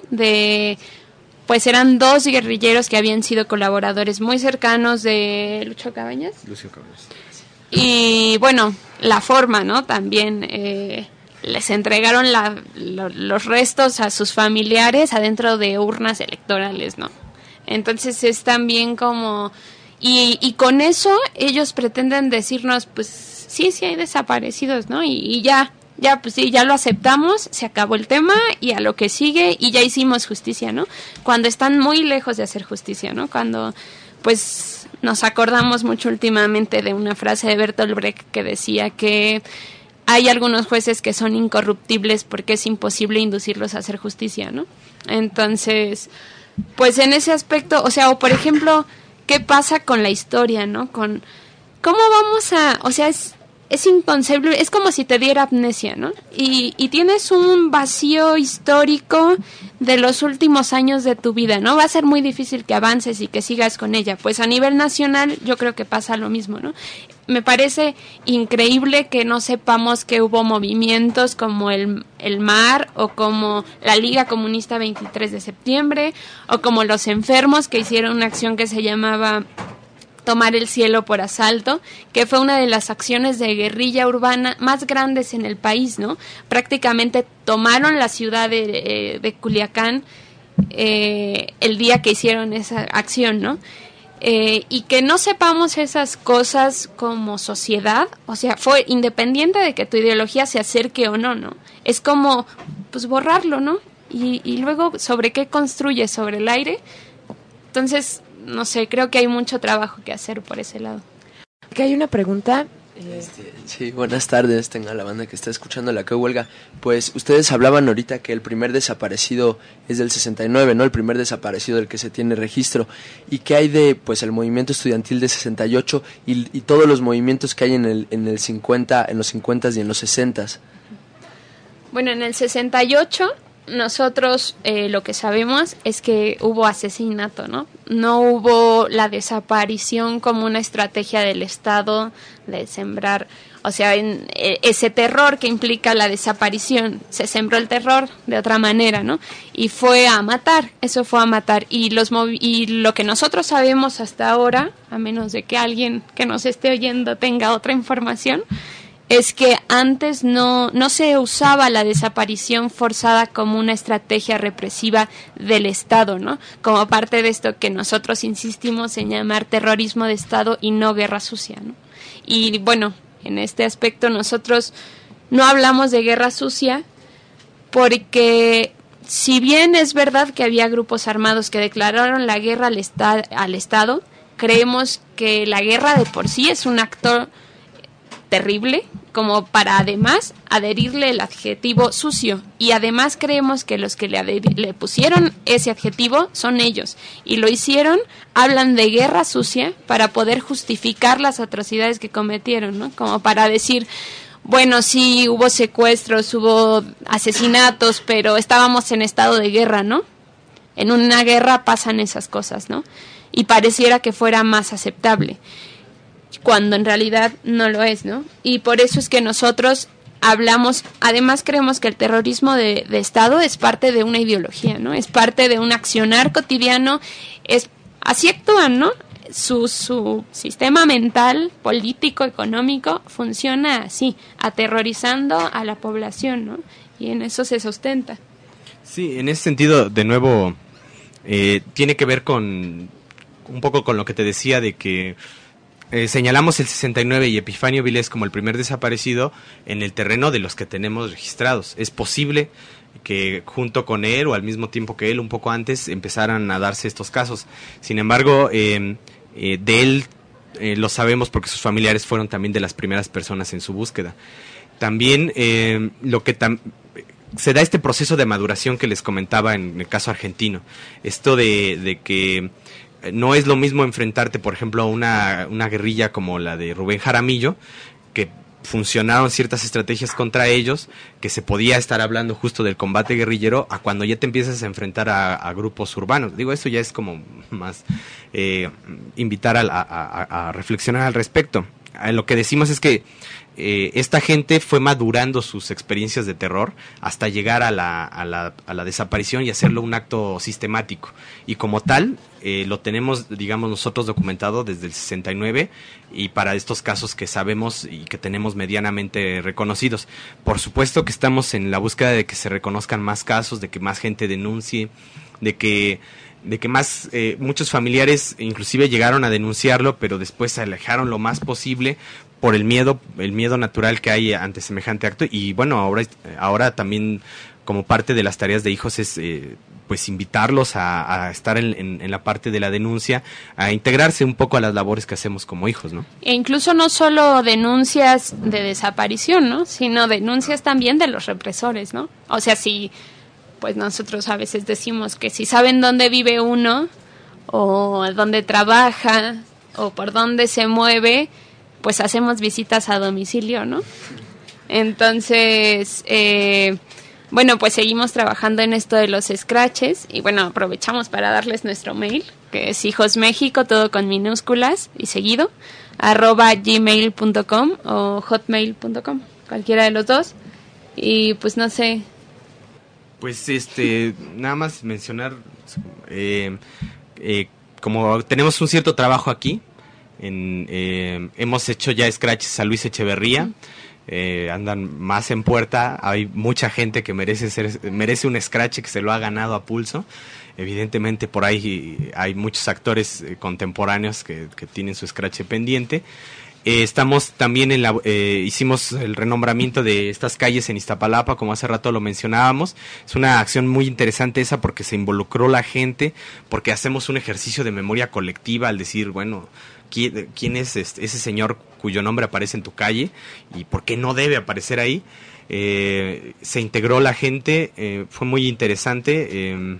S2: pues eran 2 guerrilleros que habían sido colaboradores muy cercanos de Lucio Cabañas. Y bueno, la forma, ¿no? También les entregaron los restos a sus familiares adentro de urnas electorales, ¿no? Entonces es también como... Y con eso ellos pretenden decirnos, pues sí hay desaparecidos, ¿no? Y ya, pues sí, ya lo aceptamos, se acabó el tema y a lo que sigue y ya hicimos justicia, ¿no? Cuando están muy lejos de hacer justicia, ¿no? Cuando, pues, nos acordamos mucho últimamente de una frase de Bertolt Brecht que decía que hay algunos jueces que son incorruptibles porque es imposible inducirlos a hacer justicia, ¿no? Entonces, pues en ese aspecto, o sea, o por ejemplo, ¿qué pasa con la historia, no? ¿Cómo vamos a, o sea, es inconcebible, es como si te diera amnesia, ¿no? Y tienes un vacío histórico de los últimos años de tu vida, ¿no? Va a ser muy difícil que avances y que sigas con ella. Pues a nivel nacional yo creo que pasa lo mismo, ¿no? Me parece increíble que no sepamos que hubo movimientos como el MAR o como la Liga Comunista 23 de septiembre o como los enfermos que hicieron una acción que se llamaba Tomar el cielo por asalto, que fue una de las acciones de guerrilla urbana más grandes en el país, ¿no? Prácticamente tomaron la ciudad de Culiacán el día que hicieron esa acción, ¿no? Y que no sepamos esas cosas como sociedad, o sea, fue independiente de que tu ideología se acerque o no, ¿no? Es como, pues, borrarlo, ¿no? Y luego, ¿sobre qué construyes? ¿Sobre el aire? Entonces, no sé, creo que hay mucho trabajo que hacer por ese lado.
S11: Aquí hay una pregunta.
S12: Sí, buenas tardes, tenga la banda que está escuchando la que huelga. Pues ustedes hablaban ahorita que el primer desaparecido es del 69, ¿no? El primer desaparecido del que se tiene registro. ¿Y qué hay de, pues, el movimiento estudiantil de 68 y todos los movimientos que hay en el 50, en los 50s y en los 60s?
S2: Bueno, en el 68 nosotros lo que sabemos es que hubo asesinato, ¿no? No hubo la desaparición como una estrategia del Estado de sembrar, o sea, ese terror que implica la desaparición. Se sembró el terror de otra manera, ¿no? Y fue a matar, eso fue a matar. Y lo que nosotros sabemos hasta ahora, a menos de que alguien que nos esté oyendo tenga otra información, es que antes no se usaba la desaparición forzada como una estrategia represiva del Estado, ¿no? Como parte de esto que nosotros insistimos en llamar terrorismo de Estado y no guerra sucia, ¿no? Y bueno, en este aspecto nosotros no hablamos de guerra sucia porque si bien es verdad que había grupos armados que declararon la guerra al Estado, creemos que la guerra de por sí es un acto terrible como para además adherirle el adjetivo sucio, y además creemos que los que le pusieron ese adjetivo son ellos y lo hicieron, hablan de guerra sucia para poder justificar las atrocidades que cometieron, ¿no? Como para decir, bueno, sí, hubo secuestros, hubo asesinatos, pero estábamos en estado de guerra, ¿no? En una guerra pasan esas cosas, ¿no? Y pareciera que fuera más aceptable, cuando en realidad no lo es, ¿no? Y por eso es que nosotros hablamos, además creemos que el terrorismo de Estado es parte de una ideología, ¿no? Es parte de un accionar cotidiano, así actúan, ¿no? Su sistema mental, político, económico, funciona así, aterrorizando a la población, ¿no? Y en eso se sustenta.
S3: Sí, en ese sentido, de nuevo, tiene que ver con un poco con lo que te decía de que señalamos el 69 y Epifanio Vilés como el primer desaparecido en el terreno de los que tenemos registrados. Es posible que junto con él o al mismo tiempo que él, un poco antes, empezaran a darse estos casos. Sin embargo, de él lo sabemos porque sus familiares fueron también de las primeras personas en su búsqueda. También se da este proceso de maduración que les comentaba en el caso argentino. Esto de que no es lo mismo enfrentarte, por ejemplo, a una guerrilla como la de Rubén Jaramillo, que funcionaron ciertas estrategias contra ellos, que se podía estar hablando justo del combate guerrillero, a cuando ya te empiezas a enfrentar a grupos urbanos. Digo, eso ya es como más invitar a reflexionar al respecto. Lo que decimos es que esta gente fue madurando sus experiencias de terror hasta llegar a la desaparición y hacerlo un acto sistemático. Y como tal, lo tenemos, digamos, nosotros documentado desde el 69 y para estos casos que sabemos y que tenemos medianamente reconocidos. Por supuesto que estamos en la búsqueda de que se reconozcan más casos, de que más gente denuncie, de que más muchos familiares inclusive llegaron a denunciarlo, pero después se alejaron lo más posible por el miedo natural que hay ante semejante acto. Y bueno, ahora también como parte de las tareas de hijos es pues invitarlos a estar en la parte de la denuncia, a integrarse un poco a las labores que hacemos como hijos, ¿no?
S2: E incluso no solo denuncias de desaparición, ¿no? Sino denuncias también de los represores, ¿no? O sea, si pues nosotros a veces decimos que si saben dónde vive uno o dónde trabaja o por dónde se mueve, pues hacemos visitas a domicilio, ¿no? Entonces, bueno, pues seguimos trabajando en esto de los scratches y bueno, aprovechamos para darles nuestro mail, que es hijosmexico, todo con minúsculas y seguido, @gmail.com o hotmail.com, cualquiera de los dos. Y pues no sé.
S3: Pues nada más mencionar, como tenemos un cierto trabajo aquí, hemos hecho ya scratches a Luis Echeverría. Andan más en puerta, hay mucha gente que merece un scratch, que se lo ha ganado a pulso. Evidentemente por ahí hay muchos actores contemporáneos que tienen su scratch pendiente. Estamos también hicimos el renombramiento de estas calles en Iztapalapa, como hace rato lo mencionábamos. Es una acción muy interesante esa, porque se involucró la gente, porque hacemos un ejercicio de memoria colectiva al decir, bueno, ¿quién es ese señor cuyo nombre aparece en tu calle y por qué no debe aparecer ahí? Se integró la gente, fue muy interesante,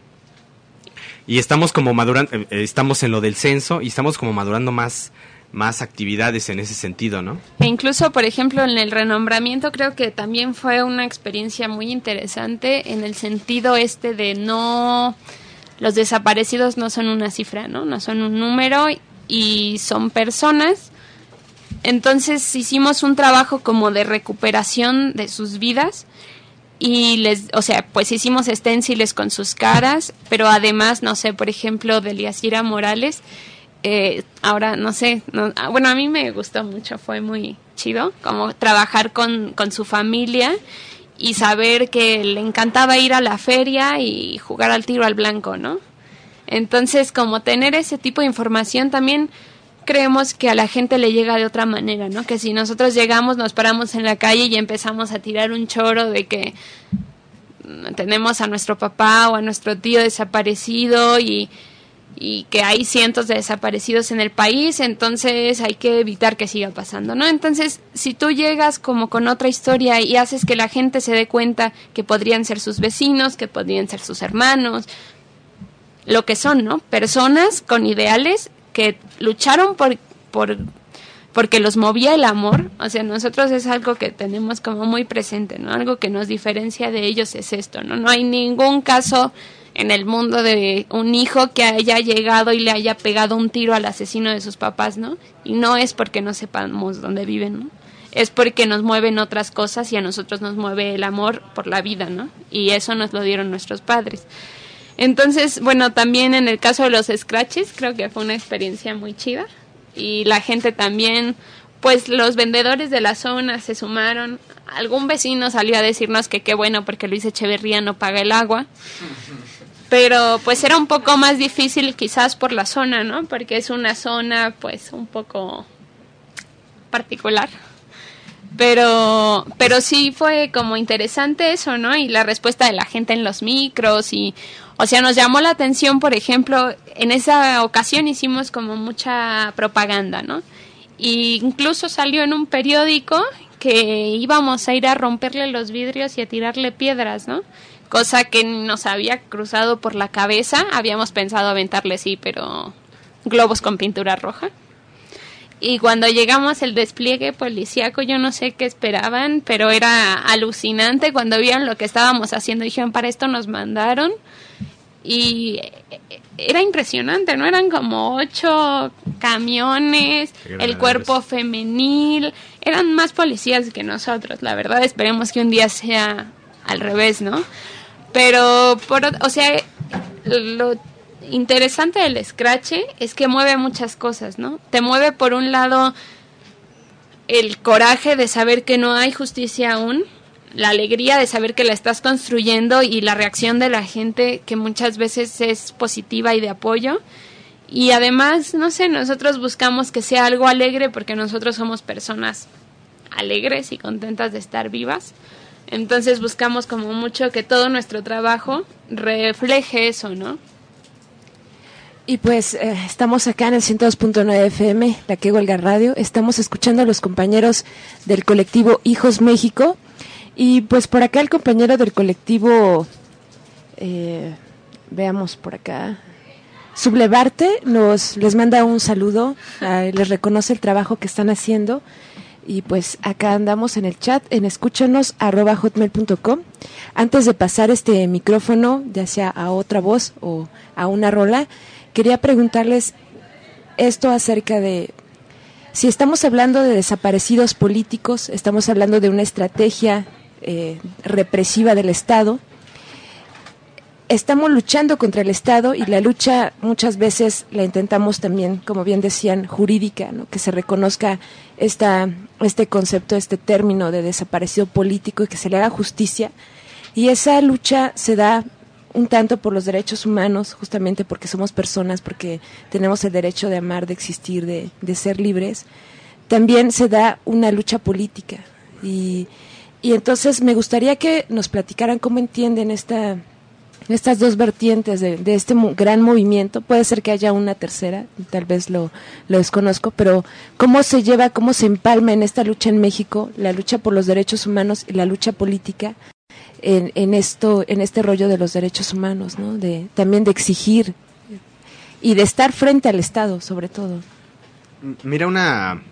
S3: y estamos como madurando, estamos en lo del censo y estamos como madurando más actividades en ese sentido, ¿no?
S2: E incluso, por ejemplo, en el renombramiento creo que también fue una experiencia muy interesante en el sentido de no, los desaparecidos no son una cifra, ¿no? No son un número y son personas. Entonces hicimos un trabajo como de recuperación de sus vidas y pues hicimos esténciles con sus caras, pero además, no sé, por ejemplo, de Eliasira Morales, ahora no sé, bueno, a mí me gustó mucho, fue muy chido como trabajar con su familia y saber que le encantaba ir a la feria y jugar al tiro al blanco, ¿no? Entonces, como tener ese tipo de información también creemos que a la gente le llega de otra manera, ¿no? Que si nosotros llegamos, nos paramos en la calle y empezamos a tirar un choro de que tenemos a nuestro papá o a nuestro tío desaparecido y que hay cientos de desaparecidos en el país, entonces hay que evitar que siga pasando, ¿no? Entonces, si tú llegas como con otra historia y haces que la gente se dé cuenta que podrían ser sus vecinos, que podrían ser sus hermanos, lo que son, ¿no? Personas con ideales que lucharon porque los movía el amor. O sea, nosotros es algo que tenemos como muy presente, ¿no? Algo que nos diferencia de ellos es esto, ¿no? No hay ningún caso en el mundo de un hijo que haya llegado y le haya pegado un tiro al asesino de sus papás, ¿no? Y no es porque no sepamos dónde viven, ¿no? Es porque nos mueven otras cosas y a nosotros nos mueve el amor por la vida, ¿no? Y eso nos lo dieron nuestros padres. Entonces, bueno, también en el caso de los scratches, creo que fue una experiencia muy chida. Y la gente también, pues los vendedores de la zona se sumaron. Algún vecino salió a decirnos que qué bueno porque Luis Echeverría no paga el agua. Pero pues era un poco más difícil quizás por la zona, ¿no? Porque es una zona pues un poco particular. Pero sí fue como interesante eso, ¿no? Y la respuesta de la gente en los micros y, o sea, nos llamó la atención, por ejemplo, en esa ocasión hicimos como mucha propaganda, ¿no? Y incluso salió en un periódico que íbamos a ir a romperle los vidrios y a tirarle piedras, ¿no? Cosa que nos había cruzado por la cabeza. Habíamos pensado aventarle, sí, pero globos con pintura roja. Y cuando llegamos el despliegue policíaco, yo no sé qué esperaban, pero era alucinante. Cuando vieron lo que estábamos haciendo, dijeron, para esto nos mandaron. Y era impresionante, ¿no? Eran como 8 camiones, el cuerpo femenil. Eran más policías que nosotros, la verdad. Esperemos que un día sea al revés, ¿no? Pero, o sea, lo interesante del scratch es que mueve muchas cosas, ¿no? Te mueve por un lado el coraje de saber que no hay justicia aún, la alegría de saber que la estás construyendo y la reacción de la gente que muchas veces es positiva y de apoyo. Y además, no sé, nosotros buscamos que sea algo alegre porque nosotros somos personas alegres y contentas de estar vivas. Entonces buscamos como mucho que todo nuestro trabajo refleje eso, ¿no?
S11: Y pues estamos acá en el 102.9 FM, La Que Huelga Radio. Estamos escuchando a los compañeros del colectivo Hijos México. Y pues por acá el compañero del colectivo, veamos por acá, Sublevarte les manda un saludo, les reconoce el trabajo que están haciendo. Y pues acá andamos en el chat, en escúchanos@hotmail.com. Antes de pasar este micrófono, ya sea a otra voz o a una rola, quería preguntarles esto acerca de si estamos hablando de desaparecidos políticos, estamos hablando de una estrategia represiva del Estado. Estamos luchando contra el Estado y la lucha muchas veces la intentamos también, como bien decían, jurídica, ¿no? Que se reconozca este concepto, este término de desaparecido político y que se le haga justicia. Y esa lucha se da un tanto por los derechos humanos, justamente porque somos personas, porque tenemos el derecho de amar, de existir, de ser libres. También se da una lucha política. Y entonces me gustaría que nos platicaran cómo entienden estas dos vertientes de este gran movimiento. Puede ser que haya una tercera, tal vez lo desconozco, pero cómo se lleva, cómo se empalma en esta lucha en México, la lucha por los derechos humanos y la lucha política en este rollo de los derechos humanos, ¿no? También de exigir y de estar frente al Estado, sobre todo.
S3: Mira, una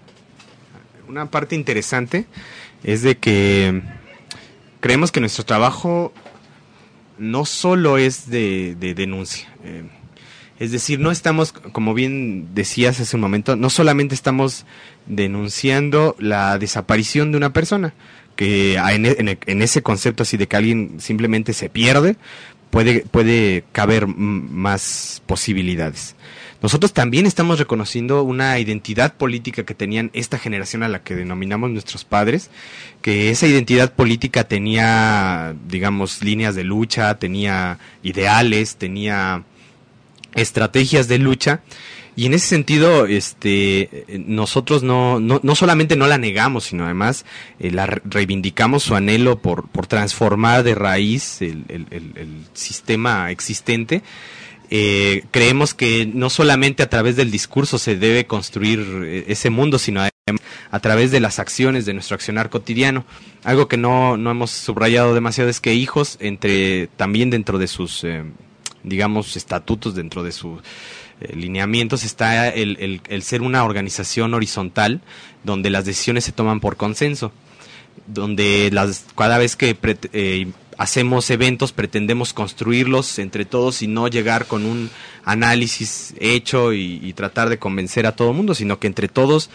S3: parte interesante es de que creemos que nuestro trabajo no solo es de denuncia, es decir, no estamos, como bien decías hace un momento, no solamente estamos denunciando la desaparición de una persona, que en ese concepto así de que alguien simplemente se pierde, puede caber más posibilidades. Nosotros también estamos reconociendo una identidad política que tenían esta generación a la que denominamos nuestros padres, que esa identidad política tenía, digamos, líneas de lucha, tenía ideales, tenía estrategias de lucha, y en ese sentido nosotros no solamente no la negamos, sino además la reivindicamos su anhelo por transformar de raíz el sistema existente. Creemos que no solamente a través del discurso se debe construir ese mundo, sino a través de las acciones, de nuestro accionar cotidiano. Algo que no hemos subrayado demasiado es que Hijos, también dentro de sus, digamos, estatutos, dentro de sus lineamientos, está el ser una organización horizontal donde las decisiones se toman por consenso, donde cada vez que hacemos eventos pretendemos construirlos entre todos y no llegar con un análisis hecho y tratar de convencer a todo el mundo, sino que entre todos,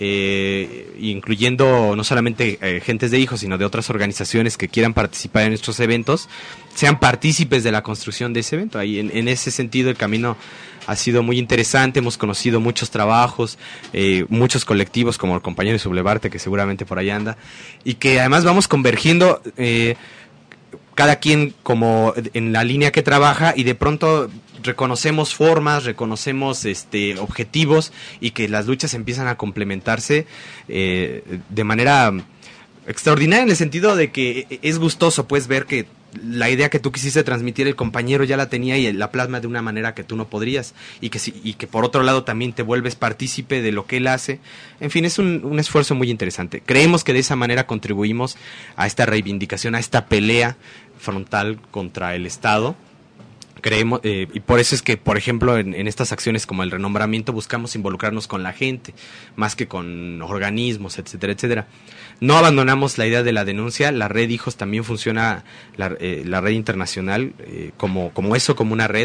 S3: incluyendo no solamente gentes de Hijos, sino de otras organizaciones que quieran participar en estos eventos, sean partícipes de la construcción de ese evento. Ahí, en ese sentido, el camino ha sido muy interesante. Hemos conocido muchos trabajos, muchos colectivos como el compañero de Sublevarte, que seguramente por ahí anda, y que además vamos convergiendo cada quien como en la línea que trabaja, y de pronto reconocemos formas, reconocemos objetivos, y que las luchas empiezan a complementarse de manera extraordinaria, en el sentido de que es gustoso pues ver que la idea que tú quisiste transmitir el compañero ya la tenía y la plasma de una manera que tú no podrías, y que por otro lado también te vuelves partícipe de lo que él hace. En fin, es un esfuerzo muy interesante. Creemos que de esa manera contribuimos a esta reivindicación, a esta pelea frontal contra el Estado. Creemos, y por eso es que, por ejemplo, en estas acciones como el renombramiento buscamos involucrarnos con la gente más que con organismos, etcétera, etcétera. No abandonamos la idea de la denuncia. La red Hijos también funciona, la red internacional, como una red.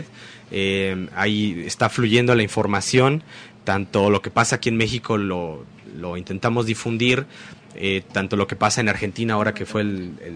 S3: Ahí está fluyendo la información, tanto lo que pasa aquí en México lo intentamos difundir, tanto lo que pasa en Argentina ahora que fue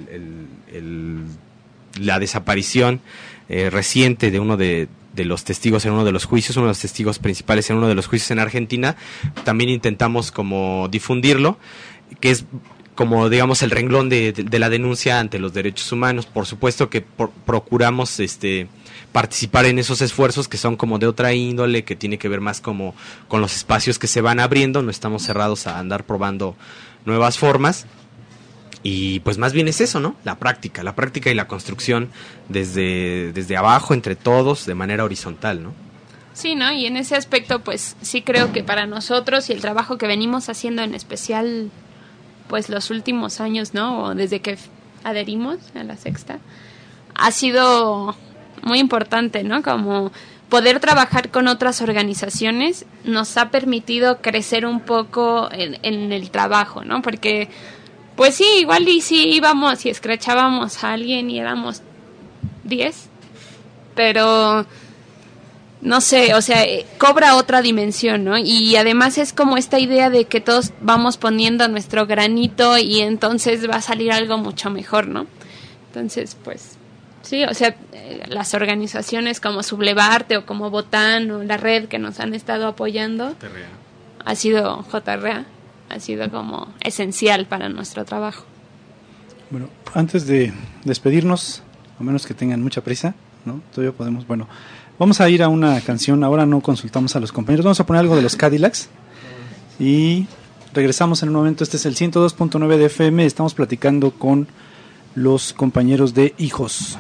S3: la desaparición reciente de uno de los testigos en uno de los juicios, uno de los testigos principales en uno de los juicios en Argentina. También intentamos como difundirlo, que es como, digamos, el renglón de la denuncia ante los derechos humanos. Por supuesto que procuramos participar en esos esfuerzos que son como de otra índole, que tiene que ver más como con los espacios que se van abriendo. No estamos cerrados a andar probando nuevas formas. Y pues más bien es eso, ¿no? La práctica y la construcción desde abajo, entre todos, de manera horizontal, ¿no?
S2: Sí, ¿no? Y en ese aspecto, pues sí creo que para nosotros y el trabajo que venimos haciendo, en especial, pues los últimos años, ¿no? O desde que adherimos a la Sexta, ha sido muy importante, ¿no? Como poder trabajar con otras organizaciones nos ha permitido crecer un poco en el trabajo, ¿no? Porque, pues sí, igual y sí íbamos y escrachábamos a alguien y éramos 10, pero no sé, o sea, cobra otra dimensión, ¿no? Y además es como esta idea de que todos vamos poniendo nuestro granito y entonces va a salir algo mucho mejor, ¿no? Entonces, pues, sí, o sea, las organizaciones como Sublevarte o como Botán o la red que nos han estado apoyando, ha sido JRA, ha sido como esencial para nuestro trabajo.
S1: Bueno, antes de despedirnos, a menos que tengan mucha prisa, ¿no? Todavía podemos, bueno, vamos a ir a una canción, ahora no consultamos a los compañeros, vamos a poner algo de los Cadillacs y regresamos en un momento. Este es el 102.9 de FM, estamos platicando con los compañeros de Hijos.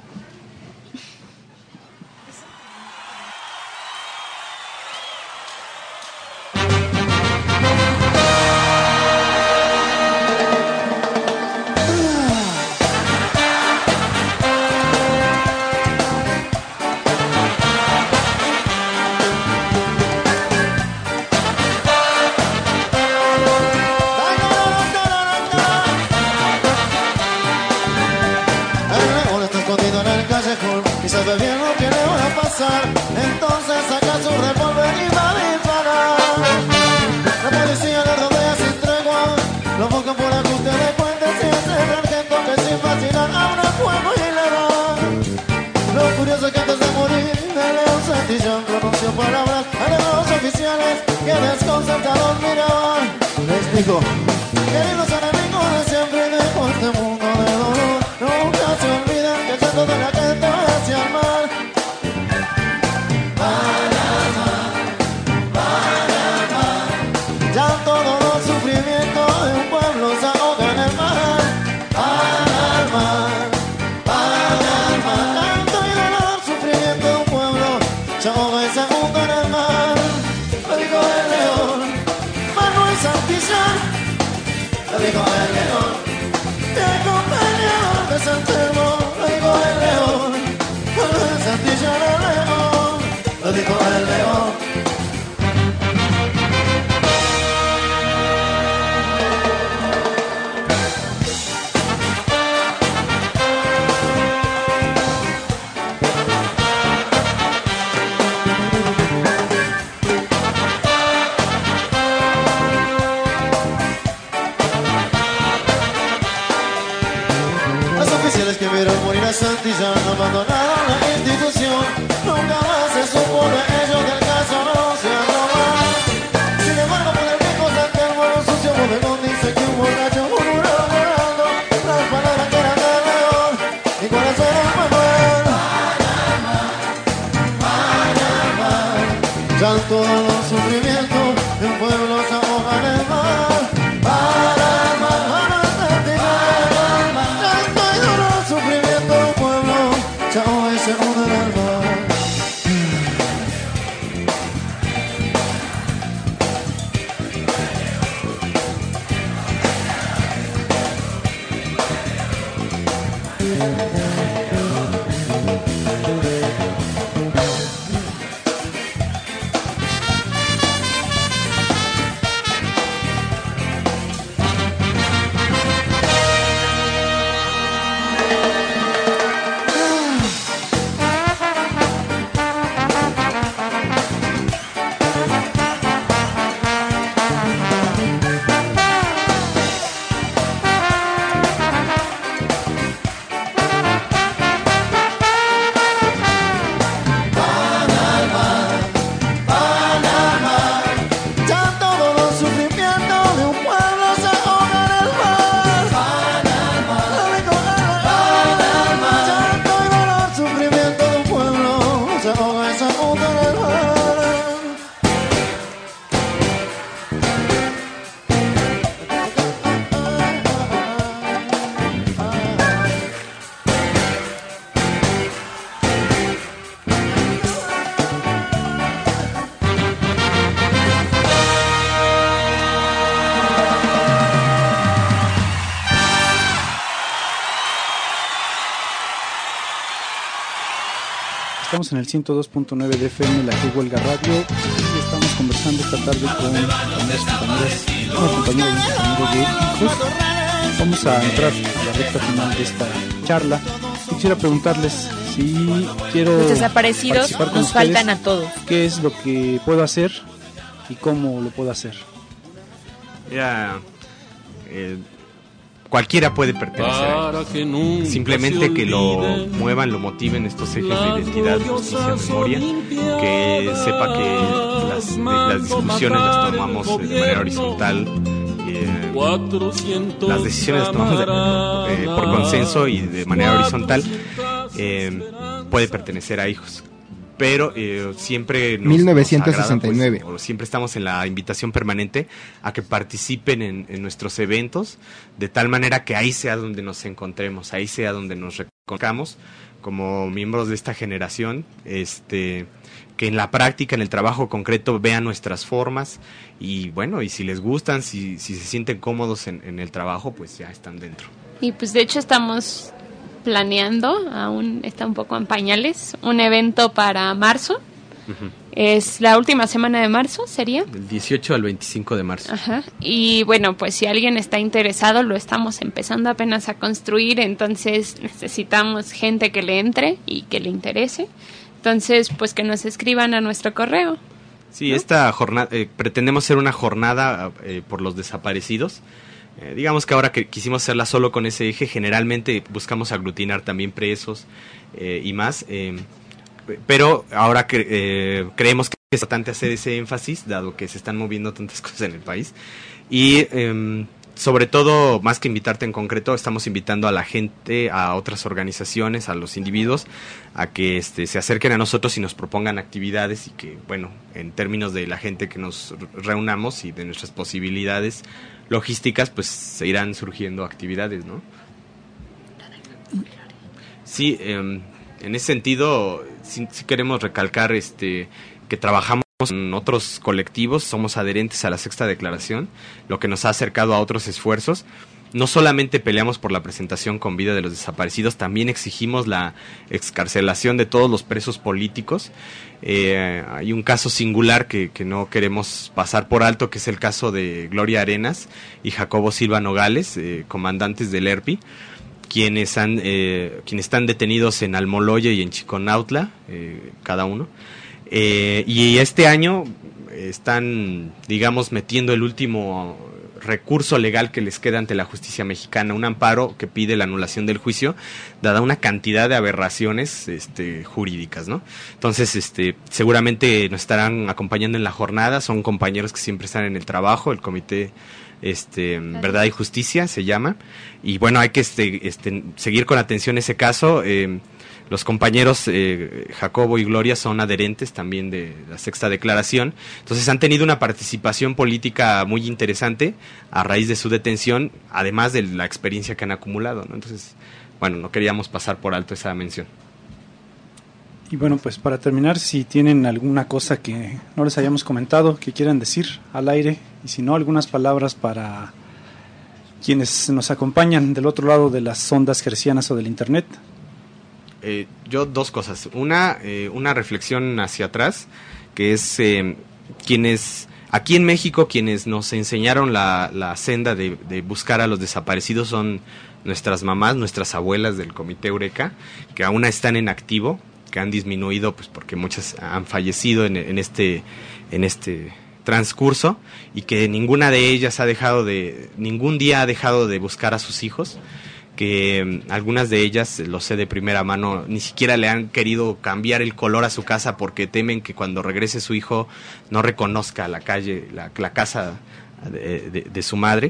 S4: Entonces saca su revólver y va a disparar. La policía le rodea sin tregua, lo buscan por ajuste de cuentas y es el sargento que sin vacilar abre fuego y le da. Lo curioso es que antes de morir de León Santillán pronunció palabras a los oficiales que desconcertados miraban. Les dijo: queridos enemigos de siempre y dejó este mundo de dolor. Nunca se olviden que el centro de la gente hacia el mar. Ya todo el sufrimiento de un pueblo se ahoga en el mar. Al mar, al mar. Tanto y dolor, sufrimiento de un pueblo se ahoga y se hunde en el mar. Lo dijo el león, Manuel Santillán. Lo dijo el león, el compañero de San Telmo. Lo dijo el león, Manuel Santillán el león. Lo dijo el león. Que vieron morir a Santillán abandonaron la institución. Nunca más se supo de ellos, del caso no se habló más. Sin embargo, por el viejo San Telmo, un sucio bodegón dice que un borracho murmuró llorando las palabras que eran de león y cuáles eran Manuel. Ya todo el sufrimiento de un pueblo se ahoga en el mar. Para el mar, sufrimiento del pueblo, chao y se hunde en el mar.
S1: Estamos en el 102.9 de FM, la que huelga radio, y estamos conversando esta tarde con compañeras, una compañera y un compañero de hijos. Vamos a entrar a la recta final de esta charla. Quisiera preguntarles si quiero...
S5: Los desaparecidos nos faltan a todos.
S1: ¿Qué es lo que puedo hacer y cómo lo puedo hacer?
S3: Ya, cualquiera puede pertenecer a ellos. Simplemente que lo muevan, lo motiven estos ejes de identidad, justicia, memoria, que sepa que las discusiones las tomamos de manera horizontal, las decisiones las tomamos por consenso y de manera horizontal. Puede pertenecer a hijos, pero siempre nos
S9: 1969
S3: agrada, pues, siempre estamos en la invitación permanente a que participen en nuestros eventos, de tal manera que ahí sea donde nos encontremos, ahí sea donde nos reconozcamos como miembros de esta generación, que en la práctica, en el trabajo concreto, vean nuestras formas y bueno, y si les gustan, si se sienten cómodos en el trabajo, pues ya están dentro.
S2: Y pues de hecho estamos planeando, aún está un poco en pañales, un evento para marzo. Uh-huh. Es la última semana de marzo, ¿sería?
S3: Del 18 al 25 de marzo.
S2: Ajá. Y bueno, pues si alguien está interesado, lo estamos empezando apenas a construir, entonces necesitamos gente que le entre y que le interese. Entonces, pues que nos escriban a nuestro correo.
S3: Sí, ¿no? Esta jornada, pretendemos hacer una jornada por los desaparecidos. Digamos que ahora que quisimos hacerla solo con ese eje, generalmente buscamos aglutinar también presos y más, pero ahora creemos que es importante hacer ese énfasis, dado que se están moviendo tantas cosas en el país, y sobre todo, más que invitarte en concreto, estamos invitando a la gente, a otras organizaciones, a los individuos, a que se acerquen a nosotros y nos propongan actividades y que, bueno, en términos de la gente que nos reunamos y de nuestras posibilidades logísticas, pues se irán surgiendo actividades, ¿no? Sí, en ese sentido, sí queremos recalcar que trabajamos con otros colectivos, somos adherentes a la Sexta Declaración, lo que nos ha acercado a otros esfuerzos. No solamente peleamos por la presentación con vida de los desaparecidos, también exigimos la excarcelación de todos los presos políticos. Hay un caso singular que no queremos pasar por alto, que es el caso de Gloria Arenas y Jacobo Silva Nogales, comandantes del ERPI, quienes están detenidos en Almoloya y en Chiconautla, cada uno. Y este año están, digamos, metiendo el último recurso legal que les queda ante la justicia mexicana, un amparo que pide la anulación del juicio, dada una cantidad de aberraciones jurídicas, ¿no? Entonces, seguramente nos estarán acompañando en la jornada, son compañeros que siempre están en el trabajo, el comité Verdad y Justicia se llama, y bueno, hay que seguir con atención ese caso. Los compañeros Jacobo y Gloria son adherentes también de la Sexta Declaración, entonces han tenido una participación política muy interesante a raíz de su detención, además de la experiencia que han acumulado, ¿no? Entonces, bueno, no queríamos pasar por alto esa mención.
S1: Y bueno, pues para terminar, si tienen alguna cosa que no les hayamos comentado, que quieran decir al aire, y si no, algunas palabras para quienes nos acompañan del otro lado de las ondas hercianas o del internet.
S3: Yo dos cosas. Una reflexión hacia atrás, que es quienes aquí en México, quienes nos enseñaron la senda de buscar a los desaparecidos son nuestras mamás, nuestras abuelas del Comité Eureka, que aún están en activo, que han disminuido pues porque muchas han fallecido en este transcurso, y que ninguna de ellas ningún día ha dejado de buscar a sus hijos, que algunas de ellas, lo sé de primera mano, ni siquiera le han querido cambiar el color a su casa porque temen que cuando regrese su hijo no reconozca la calle, la casa de su madre.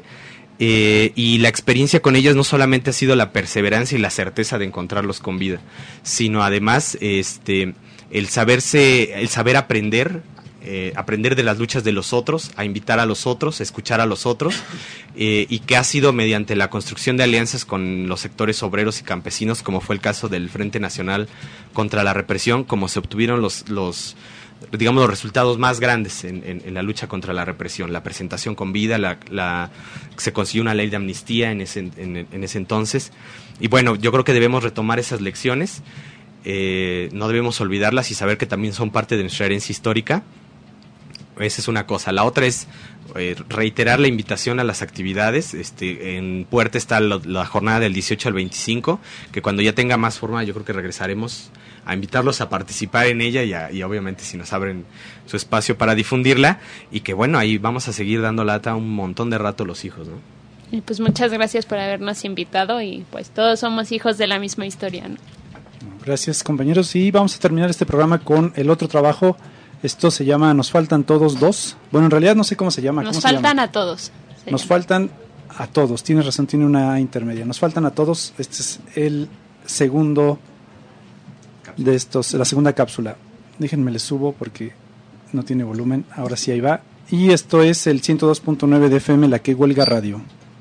S3: Y la experiencia con ellas no solamente ha sido la perseverancia y la certeza de encontrarlos con vida, sino además el saber aprender de las luchas de los otros, a invitar a los otros, a escuchar a los otros, y que ha sido mediante la construcción de alianzas con los sectores obreros y campesinos, como fue el caso del Frente Nacional contra la Represión, como se obtuvieron los resultados más grandes en la lucha contra la represión, la presentación con vida, se consiguió una ley de amnistía en ese entonces, y bueno, yo creo que debemos retomar esas lecciones. no debemos olvidarlas y saber que también son parte de nuestra herencia histórica. Esa es una cosa. La otra es reiterar la invitación a las actividades. En Puerta está la jornada del 18 al 25, que cuando ya tenga más forma yo creo que regresaremos a invitarlos a participar en ella y obviamente si nos abren su espacio para difundirla, y que bueno, ahí vamos a seguir dando lata un montón de rato los hijos, ¿no?
S2: Y pues muchas gracias por habernos invitado, y pues todos somos hijos de la misma historia, ¿no?
S1: Gracias, compañeros, y vamos a terminar este programa con el otro trabajo. Esto se llama Nos faltan todos dos. Bueno, en realidad no sé cómo se llama.
S2: Nos faltan a todos.
S1: Nos faltan a todos. Tienes razón, tiene una intermedia. Nos faltan a todos. Este es el segundo de estos, la segunda cápsula. Déjenme le subo porque no tiene volumen. Ahora sí, ahí va. Y esto es el 102.9 de FM, La Que Huelga Radio.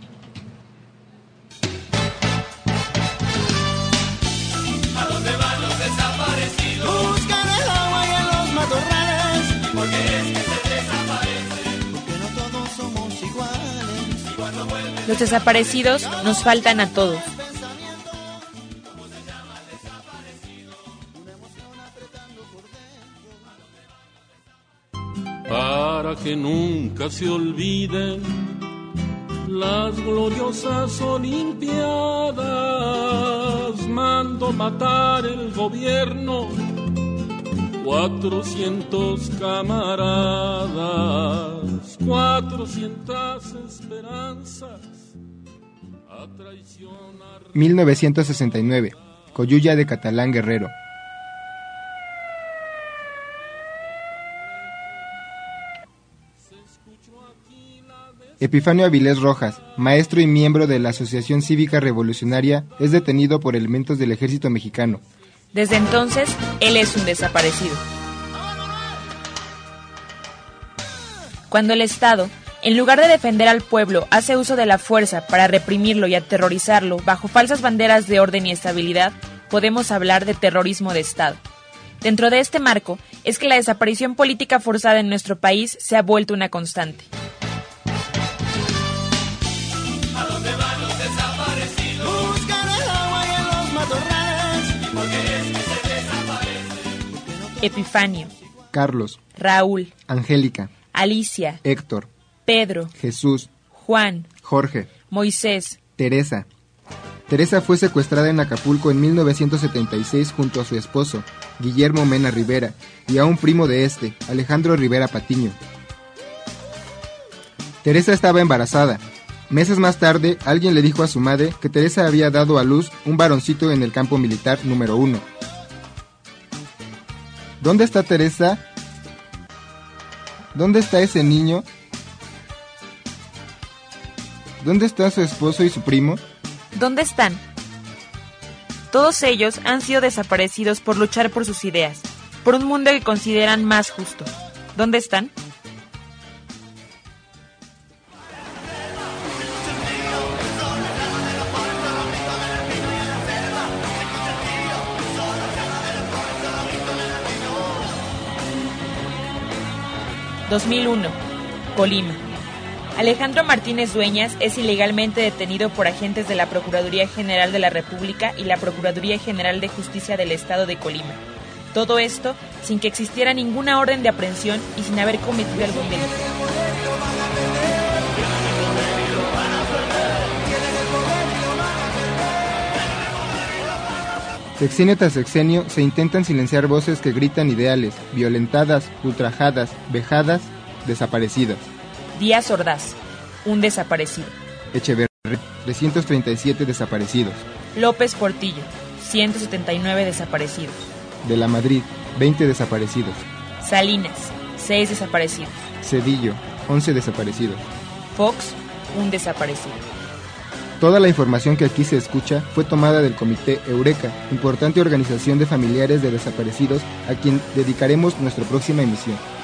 S5: Los desaparecidos nos faltan a todos.
S13: Para que nunca se olviden las gloriosas Olimpiadas, mando matar el gobierno, 400 camaradas, 400 esperanzas.
S9: 1969, Coyulla de Catalán Guerrero. Epifanio Avilés Rojas, maestro y miembro de la Asociación Cívica Revolucionaria, es detenido por elementos del Ejército Mexicano.
S5: Desde entonces, él es un desaparecido. Cuando el Estado, en lugar de defender al pueblo, hace uso de la fuerza para reprimirlo y aterrorizarlo bajo falsas banderas de orden y estabilidad, podemos hablar de terrorismo de Estado. Dentro de este marco, es que la desaparición política forzada en nuestro país se ha vuelto una constante.
S4: ¿A dónde van los desaparecidos? Buscar el agua y en los matorrales, porque es que se desaparecen.
S5: Epifanio,
S9: Carlos,
S5: Raúl,
S9: Angélica,
S5: Alicia,
S9: Héctor,
S5: Pedro,
S9: Jesús,
S5: Juan,
S9: Jorge,
S5: Moisés,
S9: Teresa. Teresa fue secuestrada en Acapulco en 1976 junto a su esposo, Guillermo Mena Rivera, y a un primo de este, Alejandro Rivera Patiño. Teresa estaba embarazada. Meses más tarde, alguien le dijo a su madre que Teresa había dado a luz un varoncito en el campo militar número 1. ¿Dónde está Teresa? ¿Dónde está ese niño? ¿Dónde está su esposo y su primo?
S5: ¿Dónde están? Todos ellos han sido desaparecidos por luchar por sus ideas, por un mundo que consideran más justo. ¿Dónde están? ...2001... Colima. Alejandro Martínez Dueñas es ilegalmente detenido por agentes de la Procuraduría General de la República y la Procuraduría General de Justicia del Estado de Colima. Todo esto sin que existiera ninguna orden de aprehensión y sin haber cometido algún delito.
S9: Sexenio tras sexenio se intentan silenciar voces que gritan ideales, violentadas, ultrajadas, vejadas, desaparecidas.
S5: Díaz Ordaz, un desaparecido.
S9: Echeverría, 337 desaparecidos.
S5: López Portillo, 179 desaparecidos.
S9: De la Madrid, 20 desaparecidos.
S5: Salinas, 6 desaparecidos.
S9: Cedillo, 11 desaparecidos.
S5: Fox, un desaparecido.
S9: Toda la información que aquí se escucha fue tomada del Comité Eureka, importante organización de familiares de desaparecidos a quien dedicaremos nuestra próxima emisión.